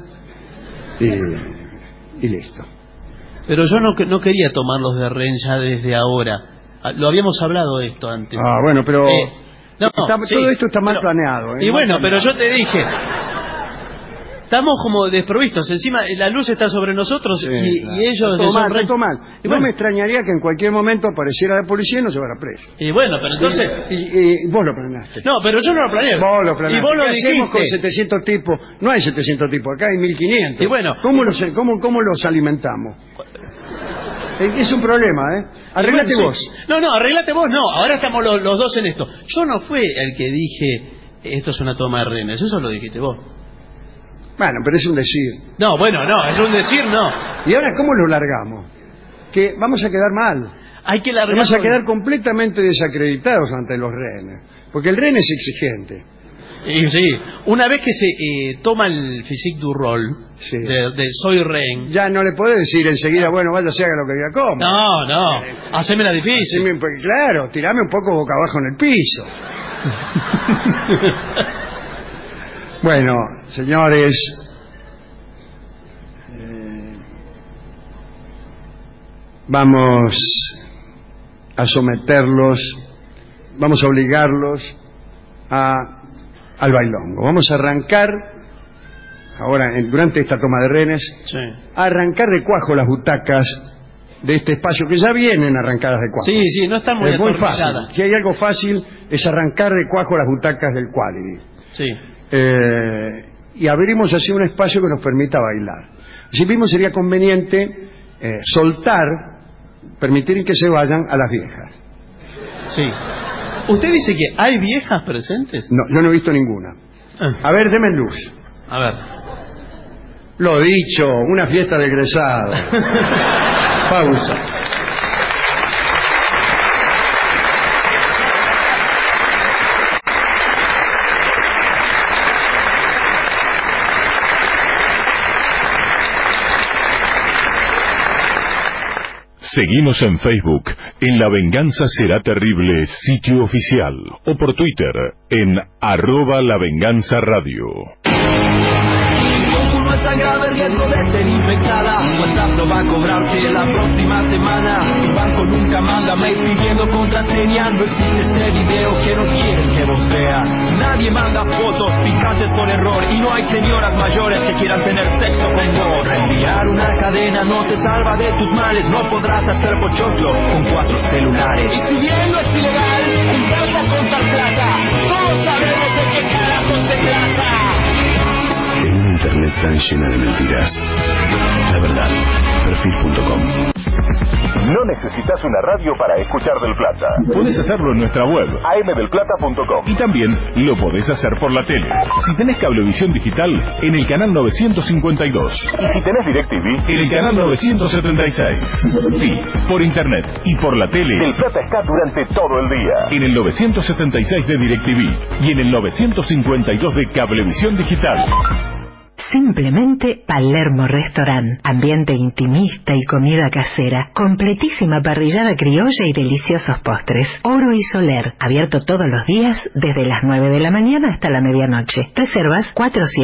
y listo. Pero yo no quería tomarlos de rehén ya desde ahora. Lo habíamos hablado esto antes. Bueno, pero sí, todo esto está mal planeado. Y bueno, pero yo te dije, estamos como desprovistos. Encima la luz está sobre nosotros y ellos... Todo mal. Y no me extrañaría que en cualquier momento apareciera la policía y nos llevara preso. Y bueno, pero entonces... Y vos lo planeaste. No, pero yo no lo planeé. Vos lo planeaste. Y vos lo ¿Qué hacemos dijiste? con 700 tipos? No hay 700 tipos, acá hay 1500. Y bueno... ¿Cómo los alimentamos? Es un problema, ¿eh? Arreglate vos. No, arreglate vos no. Ahora estamos los 2 en esto. Yo no fui el que dije, esto es una toma de rehenes. Eso lo dijiste vos. Bueno, pero es un decir. No, es un decir, no. ¿Y ahora cómo lo largamos? Que vamos a quedar mal. Hay que largar. Vamos a quedar completamente desacreditados ante los rehenes. Porque el rehén es exigente. Y sí, una vez que se toma el physique du rôle de soy rehén, ya no le podés decir enseguida, bueno, vaya, se haga lo que diga, ¿cómo? No, hacémela difícil. Claro, tirame un poco boca abajo en el piso. Bueno, señores, vamos a someterlos, vamos a obligarlos al bailongo. Vamos a arrancar ahora, durante esta toma de rehenes, a arrancar de cuajo las butacas de este espacio, que ya vienen arrancadas de cuajo. Sí, no están muy fácil. atornilladas. Si hay algo fácil, es arrancar de cuajo las butacas del Quality. Sí. Y abrimos así un espacio que nos permita bailar. Si mismo sería conveniente permitir que se vayan a las viejas. Sí. ¿Usted dice que hay viejas presentes? No, yo no he visto ninguna. A ver, deme luz. A ver. Lo dicho, una fiesta de egresado. Pausa. Seguimos en Facebook, en La Venganza Será Terrible, sitio oficial, o por Twitter, en @LaVenganzaRadio. No está grave el riesgo de ser infectada. WhatsApp no va a cobrarte la próxima semana. Tu banco nunca manda mail pidiendo contraseña. No existe ese video que no quieren que vos veas. Nadie manda fotos picantes por error. Y no hay señoras mayores que quieran tener sexo con vos. Reenviar una cadena no te salva de tus males. No podrás hacer pochoclo con 4 celulares. Y si bien no es ilegal, intenta contar plata. Todos sabemos de qué carajos se trata. En una internet tan llena de mentiras. La verdad, perfil.com. No necesitas una radio para escuchar Del Plata. Podés hacerlo en nuestra web, amdelplata.com. y también lo podés hacer por la tele. Si tenés cablevisión digital, en el canal 952. Y si tenés DirecTV, en el canal 976. Sí, por internet y por la tele. Del Plata está durante todo el día. En el 976 de DirecTV y en el 952 de Cablevisión Digital. simplemente Palermo Restaurant. Ambiente intimista y comida casera. Completísima parrillada criolla y deliciosos postres. Oro y Soler. Abierto todos los días desde las 9 de la mañana hasta la medianoche. Reservas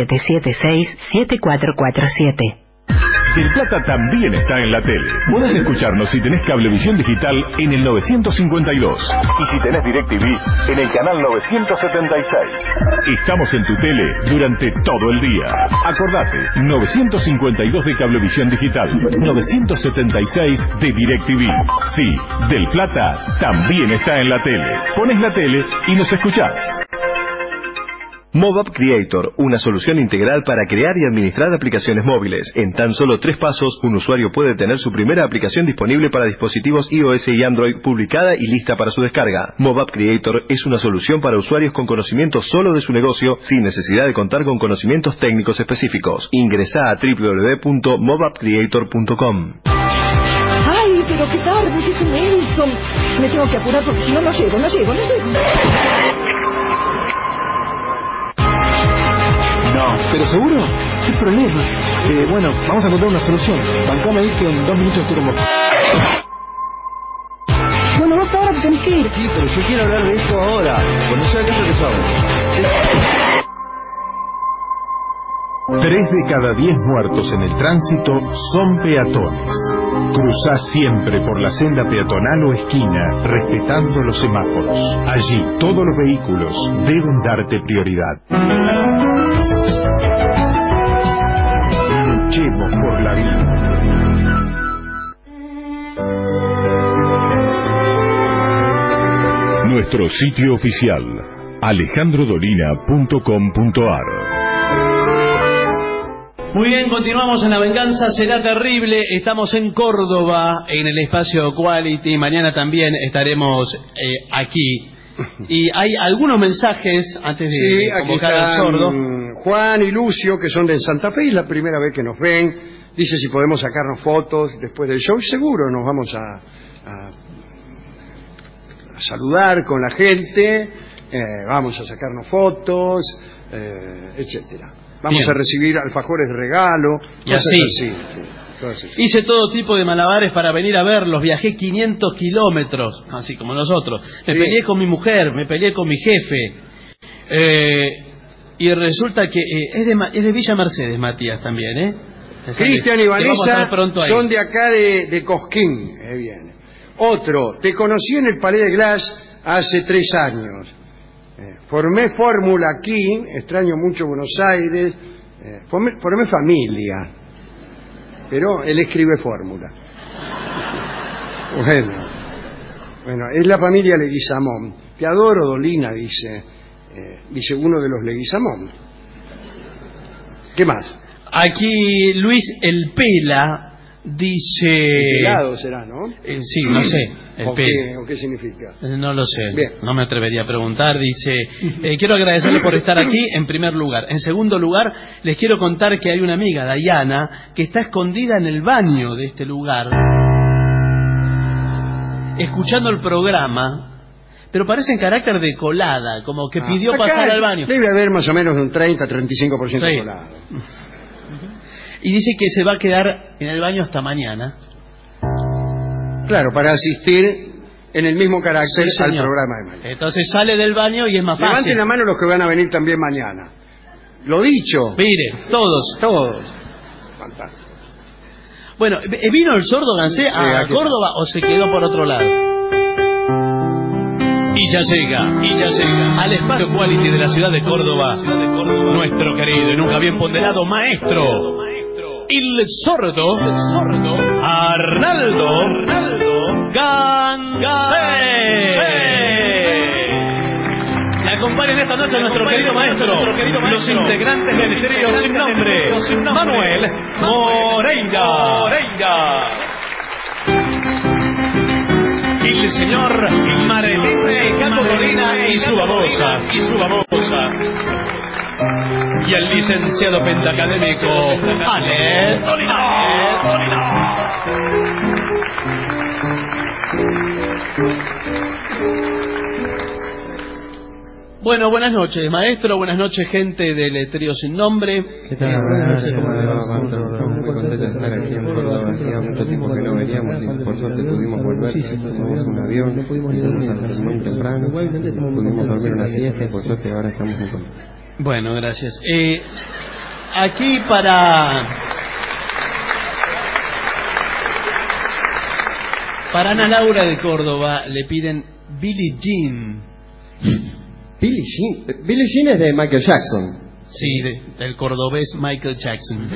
4776-7447. Del Plata también está en la tele. Podés escucharnos si tenés Cablevisión Digital en el 952. Y si tenés DirecTV en el canal 976. Estamos en tu tele durante todo el día. Acordate, 952 de Cablevisión Digital, 976 de DirecTV. Sí, Del Plata también está en la tele. Pones la tele y nos escuchás. MobApp Creator, una solución integral para crear y administrar aplicaciones móviles. En tan solo 3 pasos, un usuario puede tener su primera aplicación disponible para dispositivos iOS y Android, publicada y lista para su descarga. MobApp Creator es una solución para usuarios con conocimiento solo de su negocio, sin necesidad de contar con conocimientos técnicos específicos. Ingresá a www.mobappcreator.com. ¡Ay, pero qué tarde! ¡Que es un Nelson! Me tengo que apurar porque si no, no llego. No, pero seguro, ¿qué problema? Bueno, vamos a encontrar una solución. Bancame ahí que en 2 minutos estoy con vos. Bueno, vos ahora te tenés que ir. Sí, pero yo quiero hablar de esto ahora. Cuando sea que es lo que sabes. 3 de cada 10 muertos en el tránsito son peatones. Cruzá siempre por la senda peatonal o esquina, respetando los semáforos. Allí, todos los vehículos deben darte prioridad. Luchemos por la vida. Nuestro sitio oficial, alejandrodolina.com.ar. Muy bien, continuamos en La Venganza Será Terrible. Estamos en Córdoba, en el espacio Quality. Mañana también estaremos aquí. Y hay algunos mensajes antes de convocar al sordo. Juan y Lucio, que son de Santa Fe, y la primera vez que nos ven. Dice si podemos sacarnos fotos después del show. Seguro nos vamos a saludar con la gente, vamos a sacarnos fotos, etcétera. Vamos a recibir alfajores de regalo, y así. Hice todo tipo de malabares para venir a verlos. Viajé 500 kilómetros, así como nosotros. Me peleé con mi mujer, me peleé con mi jefe. Y resulta que es de Villa Mercedes, Matías, también, ¿eh? Cristian y Vanessa son de acá de Cosquín. Bien. Otro, te conocí en el Palais de Glass hace 3 años. Formé fórmula aquí, extraño mucho Buenos Aires, formé familia, pero él escribe fórmula. Bueno, es la familia Leguizamón. Te adoro, Dolina, dice uno de los Leguizamón. ¿Qué más? Aquí Luis El Pela dice... El pelado será, ¿no? Sí, no sé. ¿O qué significa? No lo sé. Bien. No me atrevería a preguntar. Dice, quiero agradecerles por estar aquí, en primer lugar. En segundo lugar, les quiero contar que hay una amiga, Dayana, que está escondida en el baño de este lugar, escuchando el programa, pero parece en carácter de colada, como que pidió pasar al baño. Debe haber más o menos un 30-35% colado. Y dice que se va a quedar en el baño hasta mañana. Claro, para asistir en el mismo carácter al programa de mañana. Entonces sale del baño y es más fácil. Levanten la mano los que van a venir también mañana. Lo dicho. Mire, todos. Fantástico. Bueno, ¿vino el sordo Gansé a Córdoba o se quedó por otro lado? Y ya llega al espacio Quality de la ciudad de Córdoba, nuestro querido y nunca bien ponderado maestro, el sordo Arnaldo Gansé. Le acompañan esta noche a nuestro querido maestro, los integrantes del trío sin nombre, Manuel Moreira. El señor Martín Caco Dolina y su babosa. Y el licenciado pentacadémico Ale Dolina. Bueno, buenas noches, maestro. Buenas noches, gente del Trío Sin Nombre. ¿Qué tal? Buenas noches. Muy contento de estar aquí en Córdoba. Hacía mucho tiempo que no veníamos y por suerte pudimos volver. Tomamos un avión, fuimos muy temprano, pudimos dormir una siesta y por suerte ahora estamos muy contentos. Bueno, gracias. Aquí para Ana Laura de Córdoba le piden Billie Jean. Billie Jean es de Michael Jackson. Sí, del cordobés Michael Jackson.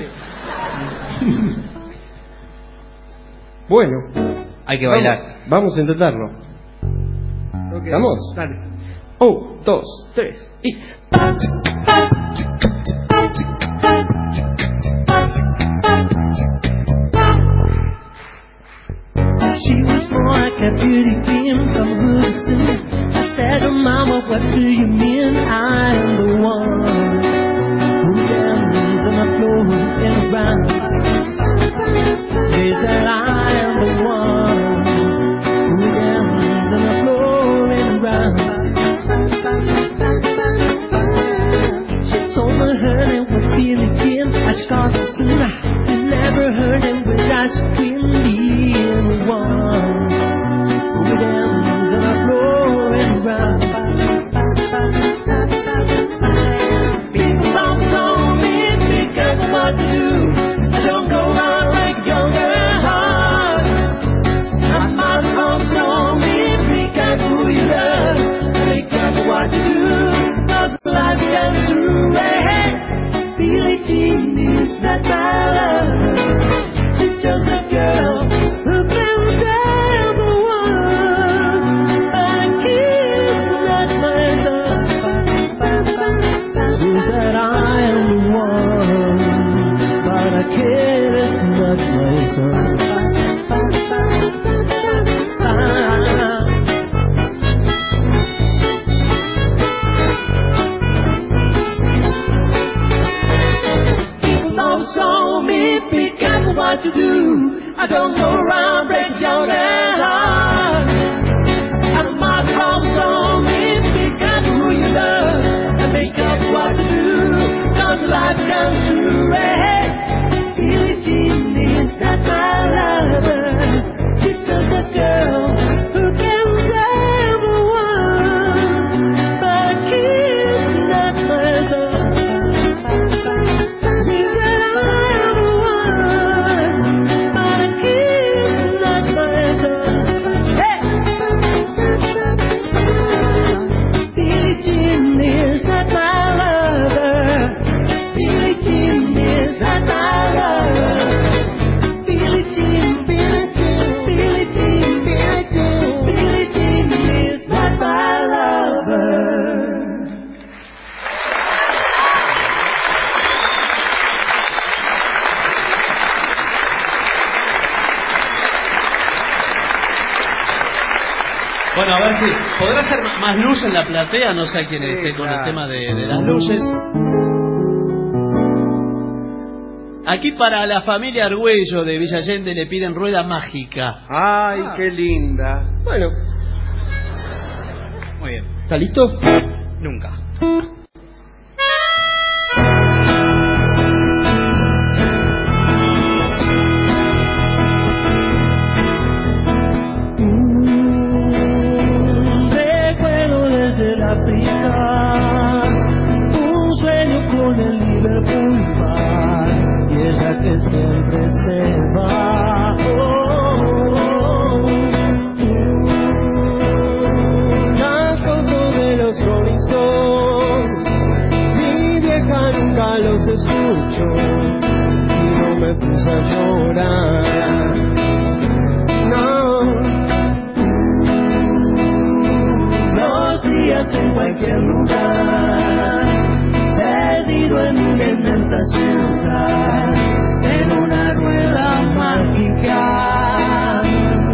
Bueno, hay que bailar. Vamos a intentarlo. Okay. ¿Vamos? Dale. 1, 2, 3 y... She was more like a beauty queen from Hoodoo. I said, oh mama, what do you mean? I am the one who dances on the floor and around. She said, I am the one who dances on the floor and around. She told me her name was Billie Jean. I scarred the sin. I never heard it with ice cream. Being the one who dances on the floor and around. People don't know me because of what to do. I don't go around like younger heart. My mother don't show me because of who you love, because of what you do. Cause life comes through. Hey, Billie Jean is that my love. She's just a girl who can tell the world I kiss not my son. She said I am the one, but I kiss not my son. People always call me, be careful what you do. I don't go around breaking your heart. I'm not promise on me, be careful who you love, and be careful what you do, cause life comes through. Hey, Billie Jean is not my lover. She's just a girl who can tell the world, but a kiss not my son. She said I am the one, but a kiss not my son. Hey, Billie Jean is not my lover. Billie Jean is not my lover. Billie Jean, Billie Jean, Billie Jean, Billie Jean, Billie Jean is not my lover. Bueno, a ver si podrá ser más luz en la platea, no sé a quién esté con el tema de las luces. Aquí para la familia Argüello de Villa Allende le piden Rueda Mágica. Ay, qué linda. Bueno, Muy bien. ¿está listo? Nunca. Recuerdo desde el África un sueño con el Liverpool Bar y ella que siempre se va. Las fotos de los Rolling Stones, mi vieja nunca los escuchó y no me puse a llorar. No. Los días en cualquier lugar, perdido en una inmensa ciudad, en una rueda mágica.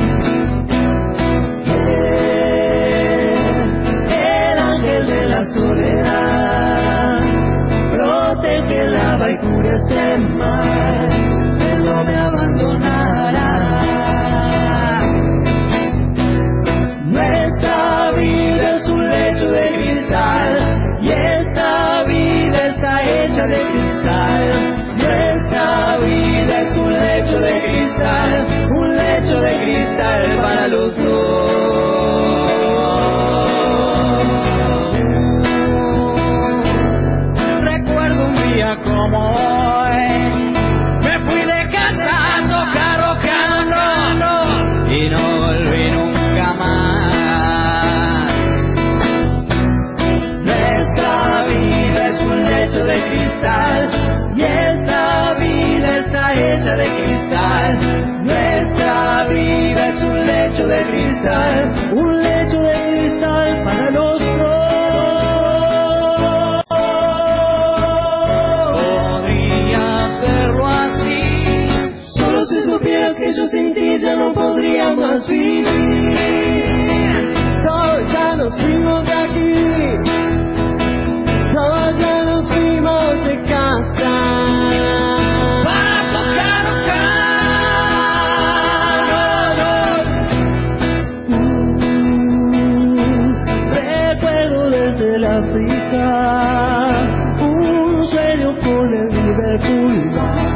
El ángel de la soledad protege el lava y cura este mar, él no me abandonará. Nuestra vida es un lecho de cristal, cristal, un lecho de cristal para los dos. Recuerdo un día como hoy, me fui de casa a tocar rock and roll y no volví nunca más. Nuestra vida es un lecho de cristal y esta vida está hecha de cristal. Nuestra vida es un lecho de cristal, un lecho de cristal para los dos. Podría hacerlo así, solo si supieras que yo sin ti ya no podría más vivir. Todos ya nos fuimos de aquí, todos ya nos fuimos de casa. Un sueño con el Liverpool.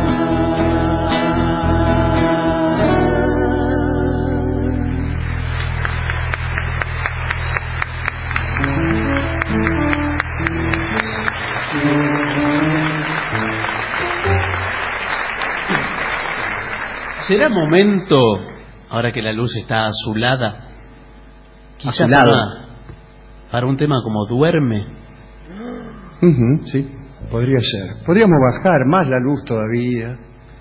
¿Será momento, ahora que la luz está azulada, quizás para un tema como Duerme? Sí, podría ser. Podríamos bajar más la luz todavía.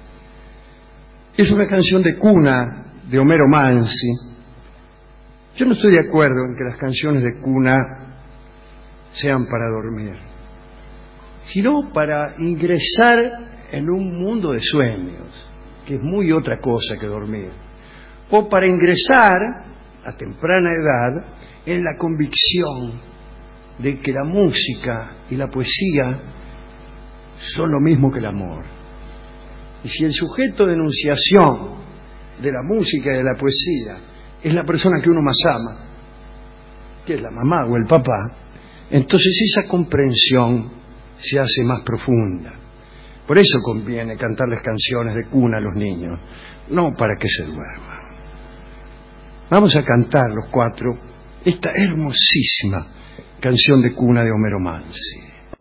Es una canción de cuna de Homero Mansi. Yo no estoy de acuerdo en que las canciones de cuna sean para dormir, sino para ingresar en un mundo de sueños, que es muy otra cosa que dormir, o para ingresar a temprana edad en la convicción de que la música y la poesía son lo mismo que el amor. Y si el sujeto de enunciación de la música y de la poesía es la persona que uno más ama, que es la mamá o el papá, entonces esa comprensión se hace más profunda. Por eso conviene cantarles canciones de cuna a los niños, no para que se duerman. Vamos a cantar los cuatro esta hermosísima canción de cuna de Homero Mansi.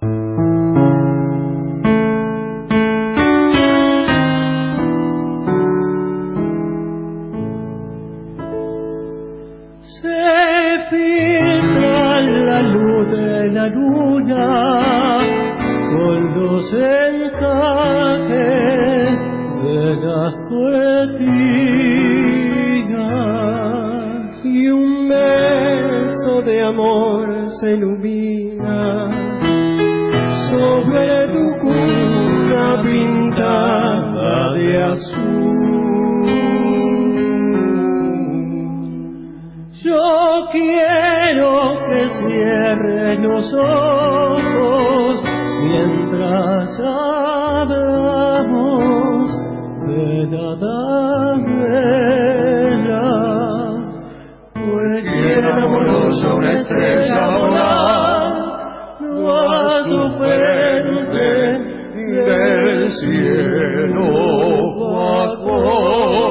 Se filtra la luz de la luna con los encajes de las cortinas y un beso de amor se ilumina sobre tu cuna pintada de azul. Yo quiero que cierres los ojos mientras hablamos de nada bella. Cualquier amorosa una estrella volando a su frente del cielo bajó.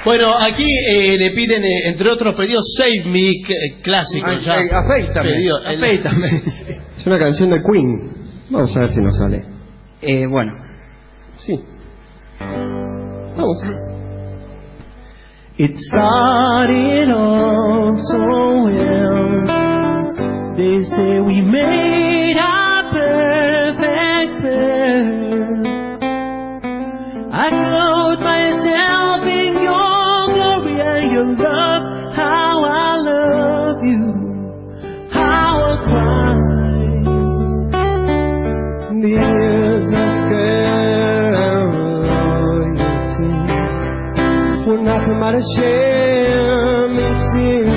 Bueno, aquí le piden, entre otros pedidos, Save Me, clásico ya. Afeítame. Afeítame. Es una canción de Queen. Vamos a ver si nos sale. Bueno. Sí. Vamos. It started off so well. They say we made our perfect pair. I clothed myself in your glory and your love. How I love you, how I cry. The years of loyalty were nothing but a shame and sin.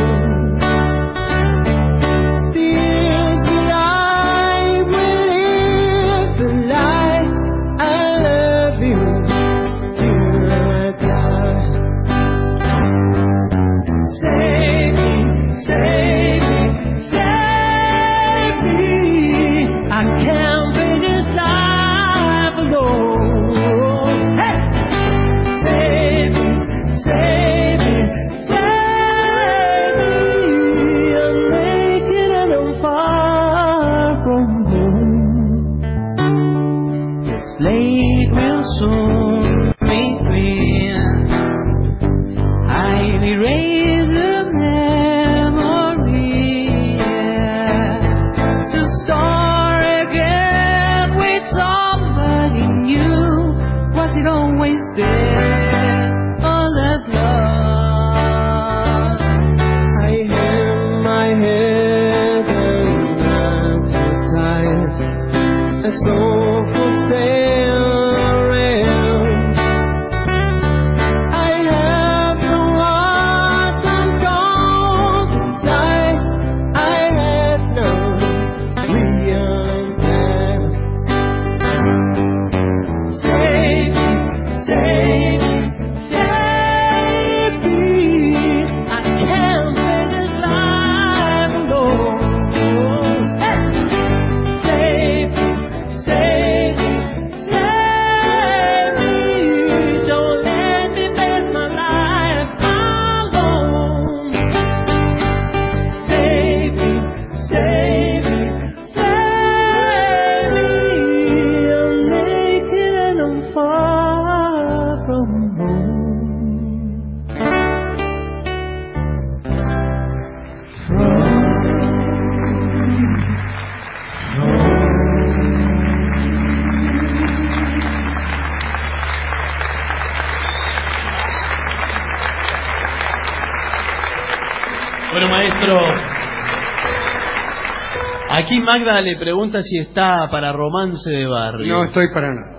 Aquí Magda le pregunta si está para Romance de Barrio. No estoy para nada.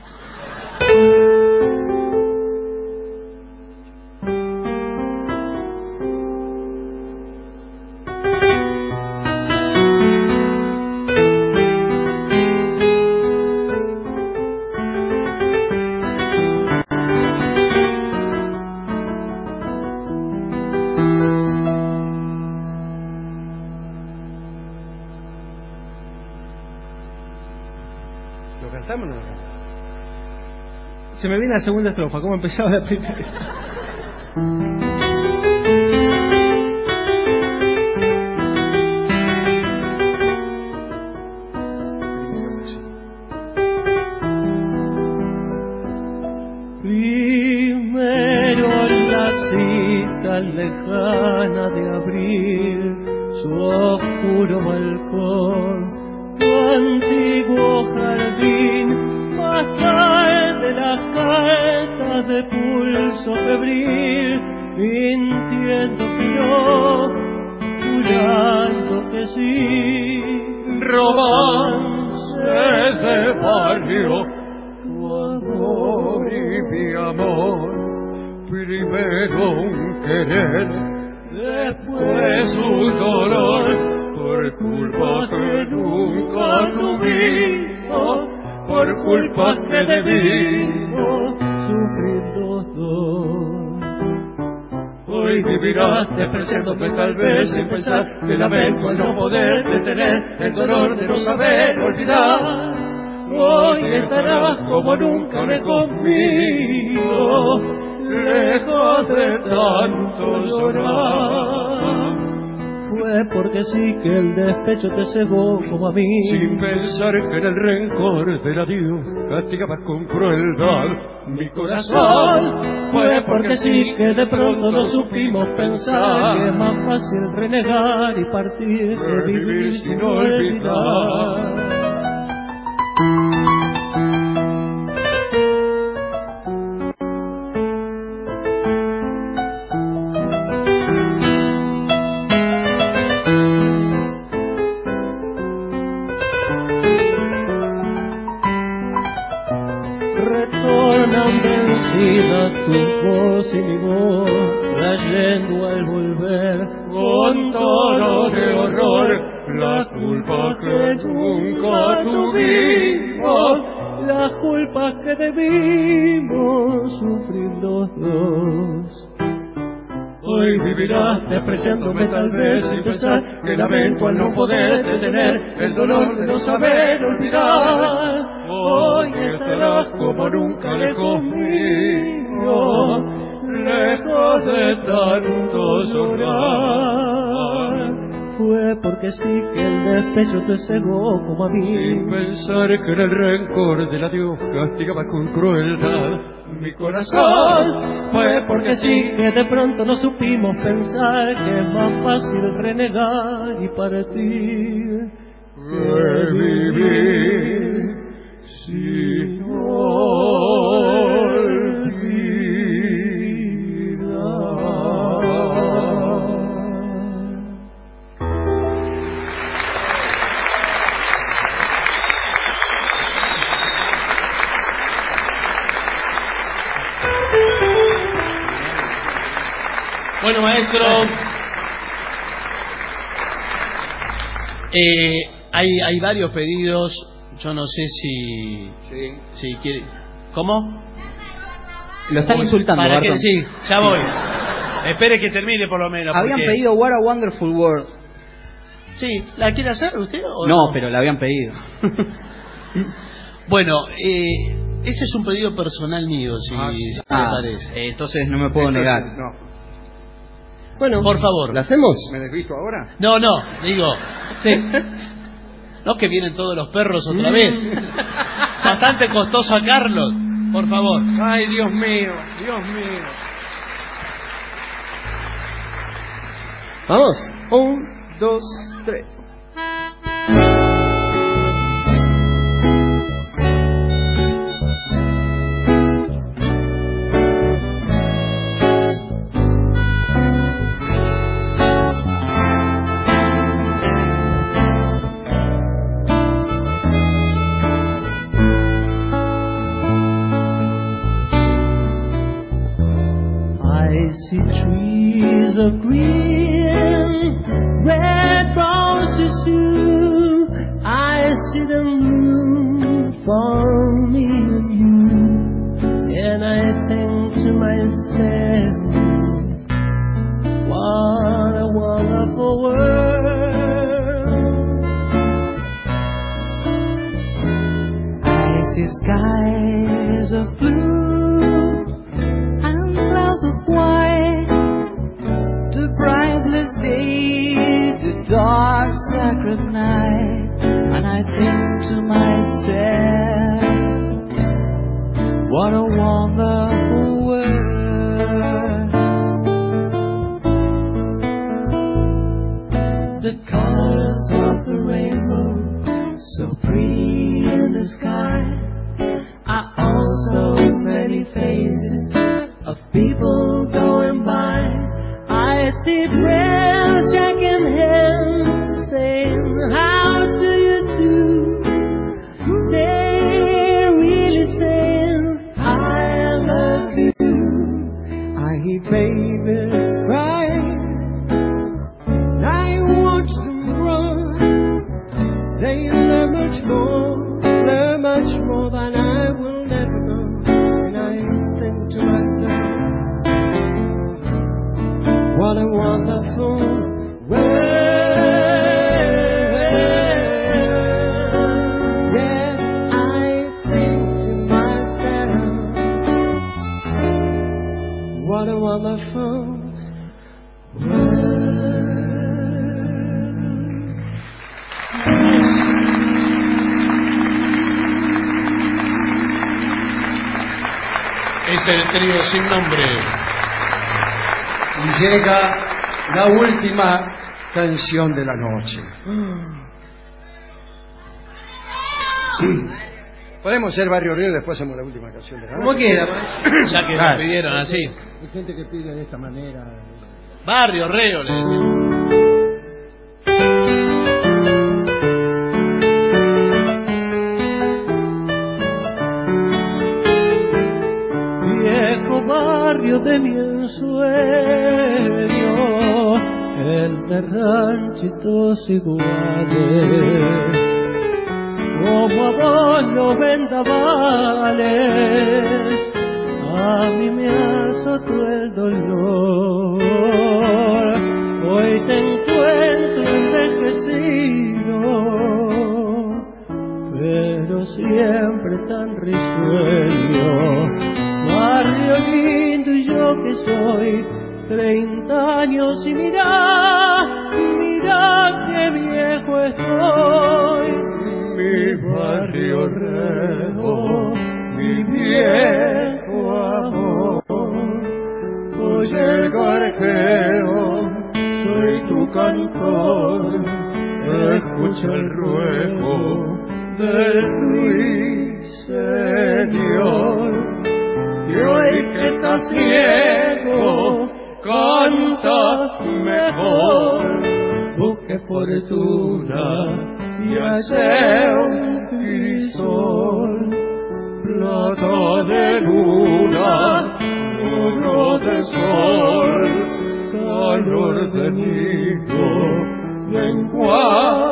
Se me viene la segunda estrofa, ¿cómo empezaba la primera? Primero la cita lejana de abril, su oscuro balcón, tu antiguo jardín, más tarde las cartas de pulso febril, mintiendo que no, jurando que sí. Romance de barrio, tu amor y mi amor, primero un querer, después un dolor, por culpa que nunca tuvimos, por culpa que debimos sufrir los dos. Hoy vivirás despreciándome tal vez sin pensar que lamento el no poder detener el dolor de no saber olvidar. Hoy estarás como nunca lejos mío, lejos de tanto llorar. Fue porque sí que el despecho te cegó como a mí, sin pensar que en el rencor del adiós castigabas con crueldad mi corazón. Fue porque sí que de pronto no supimos pensar que es más fácil renegar y partir que vivir sin olvidar. Tu voz y mi voz, trayendo al volver con tono de horror la culpa que nunca tuvimos, las culpas que debimos sufrir los dos. Hoy vivirás despreciándome tal vez sin pensar que lamento al no poder detener el dolor de no saber olvidar. Hoy estarás como nunca lejos mío, lejos de tanto llorar. Fue porque sí que el despecho te cegó como a mí, sin pensar que en el rencor del adiós castigaba con crueldad mi corazón. Fue porque sí que de pronto no supimos pensar que es más fácil renegar y partir que vivir sin Bueno, maestro, hay varios pedidos. Yo no sé si quiere. ¿Cómo? Lo están insultando, ¿Para Barton. qué? Sí, ya voy. Espere que termine por lo menos. Habían pedido What a Wonderful World. Sí, ¿la quiere hacer usted o no? No, pero la habían pedido. Bueno, ese es un pedido personal mío, si me parece. Entonces no me puedo negar. No. Bueno, por favor. ¿La hacemos? ¿Me desvisto ahora? No, digo, sí. No que vienen todos los perros otra vez. Bastante costoso a Carlos, por favor. Ay, Dios mío, Dios mío. Vamos. 1, 2, 3. I see trees of green, red roses too. I see them bloom for me and you, and I think to myself, what a wonderful world. I see skies of blue and clouds of white, the brightless day, the dark sacred night, and I think to myself, what a wonderful world. The colors of the rainbow, so pretty in the sky, are also many faces of people going by. I see friends shaking hands, saying, how do you do? They're really saying, I love you. I hear babies cry, I watch them grow. They learn much more than I will never know. And I think to myself, what a wonderful el trío sin nombre. Y llega la última canción de la noche. Podemos ser Barrio Río y después hacemos la última canción de la noche. Como quiera, ya que lo pidieron así. Hay gente que pide de esta manera. Barrio Río, le decimos. Viejo barrio de mi ensueño, el de ranchitos iguales, como a vos los vendavales, a mí me azotó el dolor. Hoy te encuentro envejecido, pero siempre tan risueño. Barrio lindo y yo que soy 30 años y mira que viejo estoy. Mi barrio Reo, mi viejo amor, oye el gorjeo, soy tu cantor, escucha el ruego del ruiseñor. Y hoy que estás ciego, canta mejor. Busque fortuna y hace un crisol, plata de luna, oro de sol, calor de nido, vengo a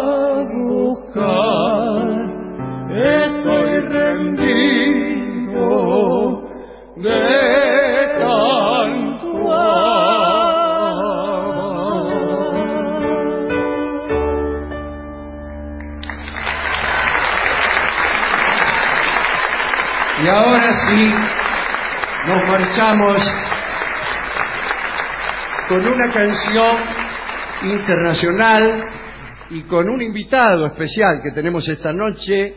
buscar. Estoy rendido de tanto Y ahora sí, nos marchamos con una canción internacional y con un invitado especial que tenemos esta noche,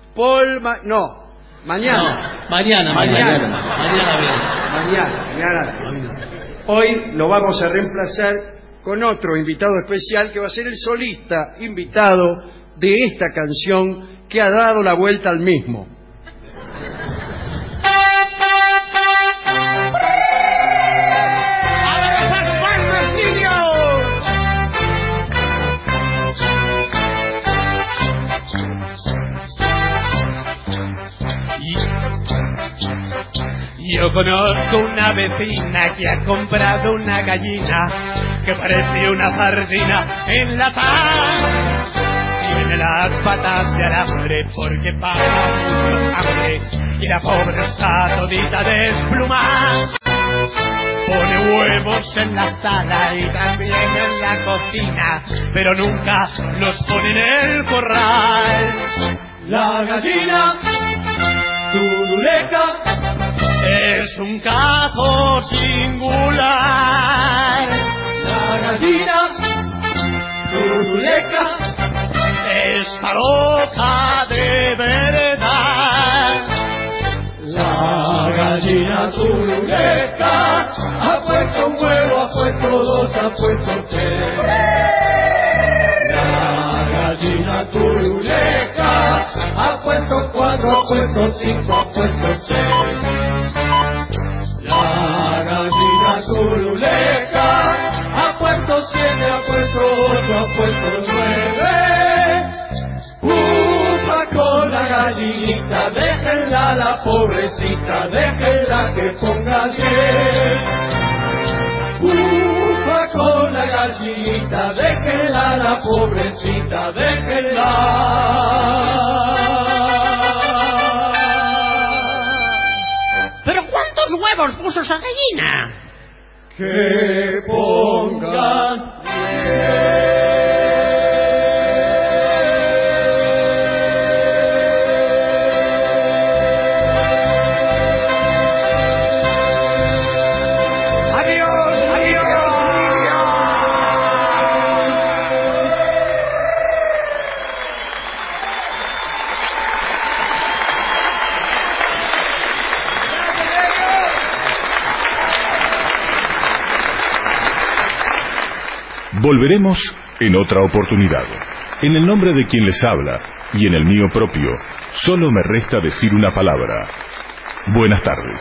Mañana. Hoy lo vamos a reemplazar con otro invitado especial que va a ser el solista invitado de esta canción que ha dado la vuelta al mismo. Yo conozco una vecina que ha comprado una gallina que parece una sardina enlatada. Tiene las patas de alambre porque paga mucho hambre y la pobre está todita desplumada. Pone huevos en la sala y también en la cocina, pero nunca los pone en el corral. La gallina turuleca es un caso singular. La gallina turuleca está loca de verdad. La gallina turuleca ha puesto un huevo, ha puesto dos, ha puesto tres. La gallina turuleca ha puesto cuatro, ha puesto cinco, ha puesto seis. La gallina turuleca ha puesto 7, ha puesto 8, ha puesto 9. Ufa con la gallinita, déjenla la pobrecita, déjenla que ponga 10. Ufa con la gallinita, déjenla la pobrecita, déjenla. ¿Pero cuántos huevos puso esa gallina? Que pongan 10. Volveremos en otra oportunidad. En el nombre de quien les habla y en el mío propio, solo me resta decir una palabra. Buenas tardes.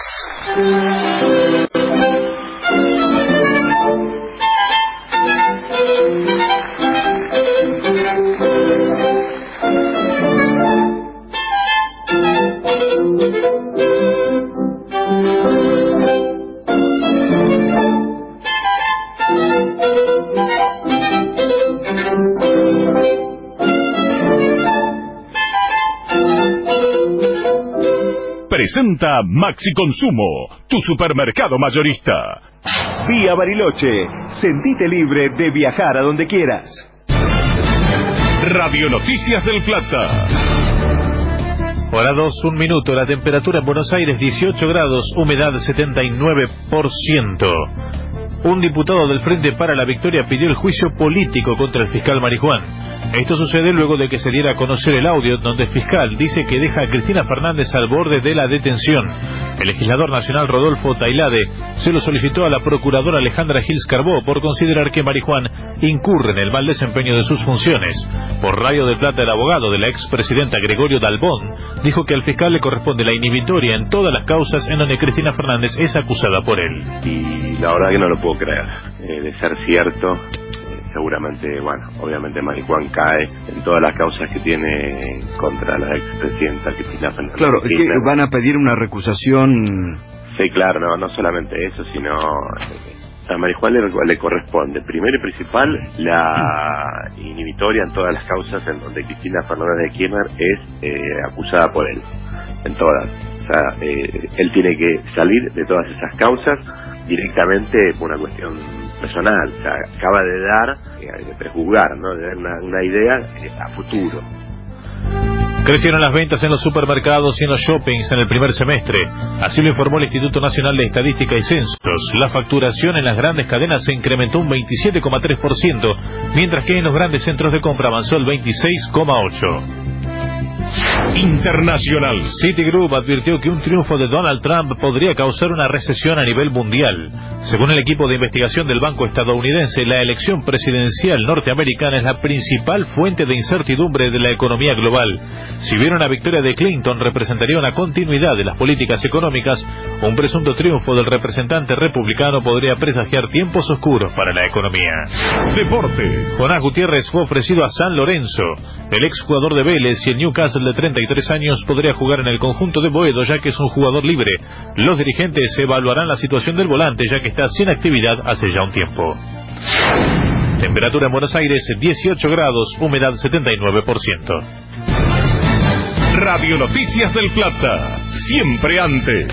Presenta Maxi Consumo, tu supermercado mayorista. Vía Bariloche, sentite libre de viajar a donde quieras. Radio Noticias del Plata. Hora 2, 1 minuto, la temperatura en Buenos Aires 18 grados, humedad 79%. Un diputado del Frente para la Victoria pidió el juicio político contra el fiscal Marijuán. Esto sucede luego de que se diera a conocer el audio donde el fiscal dice que deja a Cristina Fernández al borde de la detención. El legislador nacional Rodolfo Tailade se lo solicitó a la procuradora Alejandra Gils Carbó por considerar que Marijuán incurre en el mal desempeño de sus funciones. Por Radio del Plata, el abogado de la expresidenta Gregorio Dalbón dijo que al fiscal le corresponde la inhibitoria en todas las causas en donde Cristina Fernández es acusada por él. Y la verdad que no lo puedo creer. De ser cierto, seguramente, bueno, obviamente Marijuán cae en todas las causas que tiene contra la expresidenta Cristina Fernández. Claro, es que van a pedir una recusación. Sí, claro, no solamente eso, sino a Marijuán le corresponde, primero y principal, la inhibitoria en todas las causas en donde Cristina Fernández de Kirchner es acusada por él, en todas. O sea, él tiene que salir de todas esas causas directamente por una cuestión personal. O sea, acaba de dar, de prejuzgar, ¿no? De dar una idea a futuro. Crecieron las ventas en los supermercados y en los shoppings en el primer semestre. Así lo informó el Instituto Nacional de Estadística y Censos. La facturación en las grandes cadenas se incrementó un 27,3%, mientras que en los grandes centros de compra avanzó el 26,8%. Internacional. Citigroup advirtió que un triunfo de Donald Trump podría causar una recesión a nivel mundial. Según el equipo de investigación del banco estadounidense, la elección presidencial norteamericana es la principal fuente de incertidumbre de la economía global. Si bien una victoria de Clinton representaría una continuidad de las políticas económicas, un presunto triunfo del representante republicano podría presagiar tiempos oscuros para la economía. Deportes. Jonás Gutiérrez fue ofrecido a San Lorenzo. El exjugador de Vélez y el Newcastle de 33 años podría jugar en el conjunto de Boedo, ya que es un jugador libre. Los dirigentes evaluarán la situación del volante, ya que está sin actividad hace ya un tiempo. Temperatura en Buenos Aires 18 grados, humedad 79%. Radio Noticias del Plata, siempre antes.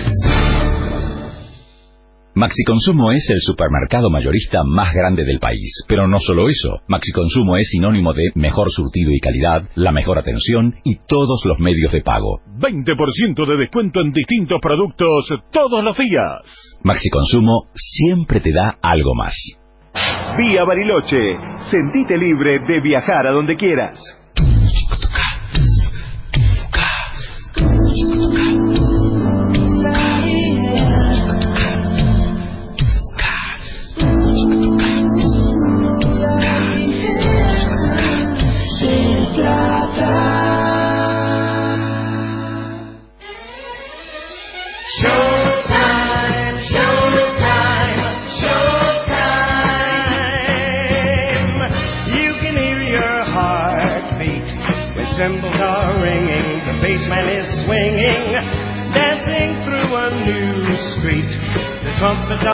Maxi Consumo es el supermercado mayorista más grande del país. Pero no solo eso, Maxi Consumo es sinónimo de mejor surtido y calidad, la mejor atención y todos los medios de pago. 20% de descuento en distintos productos todos los días. Maxi Consumo siempre te da algo más. Vía Bariloche, sentite libre de viajar a donde quieras. Cymbals are ringing, the bassman is swinging, dancing through a new street. The trumpets are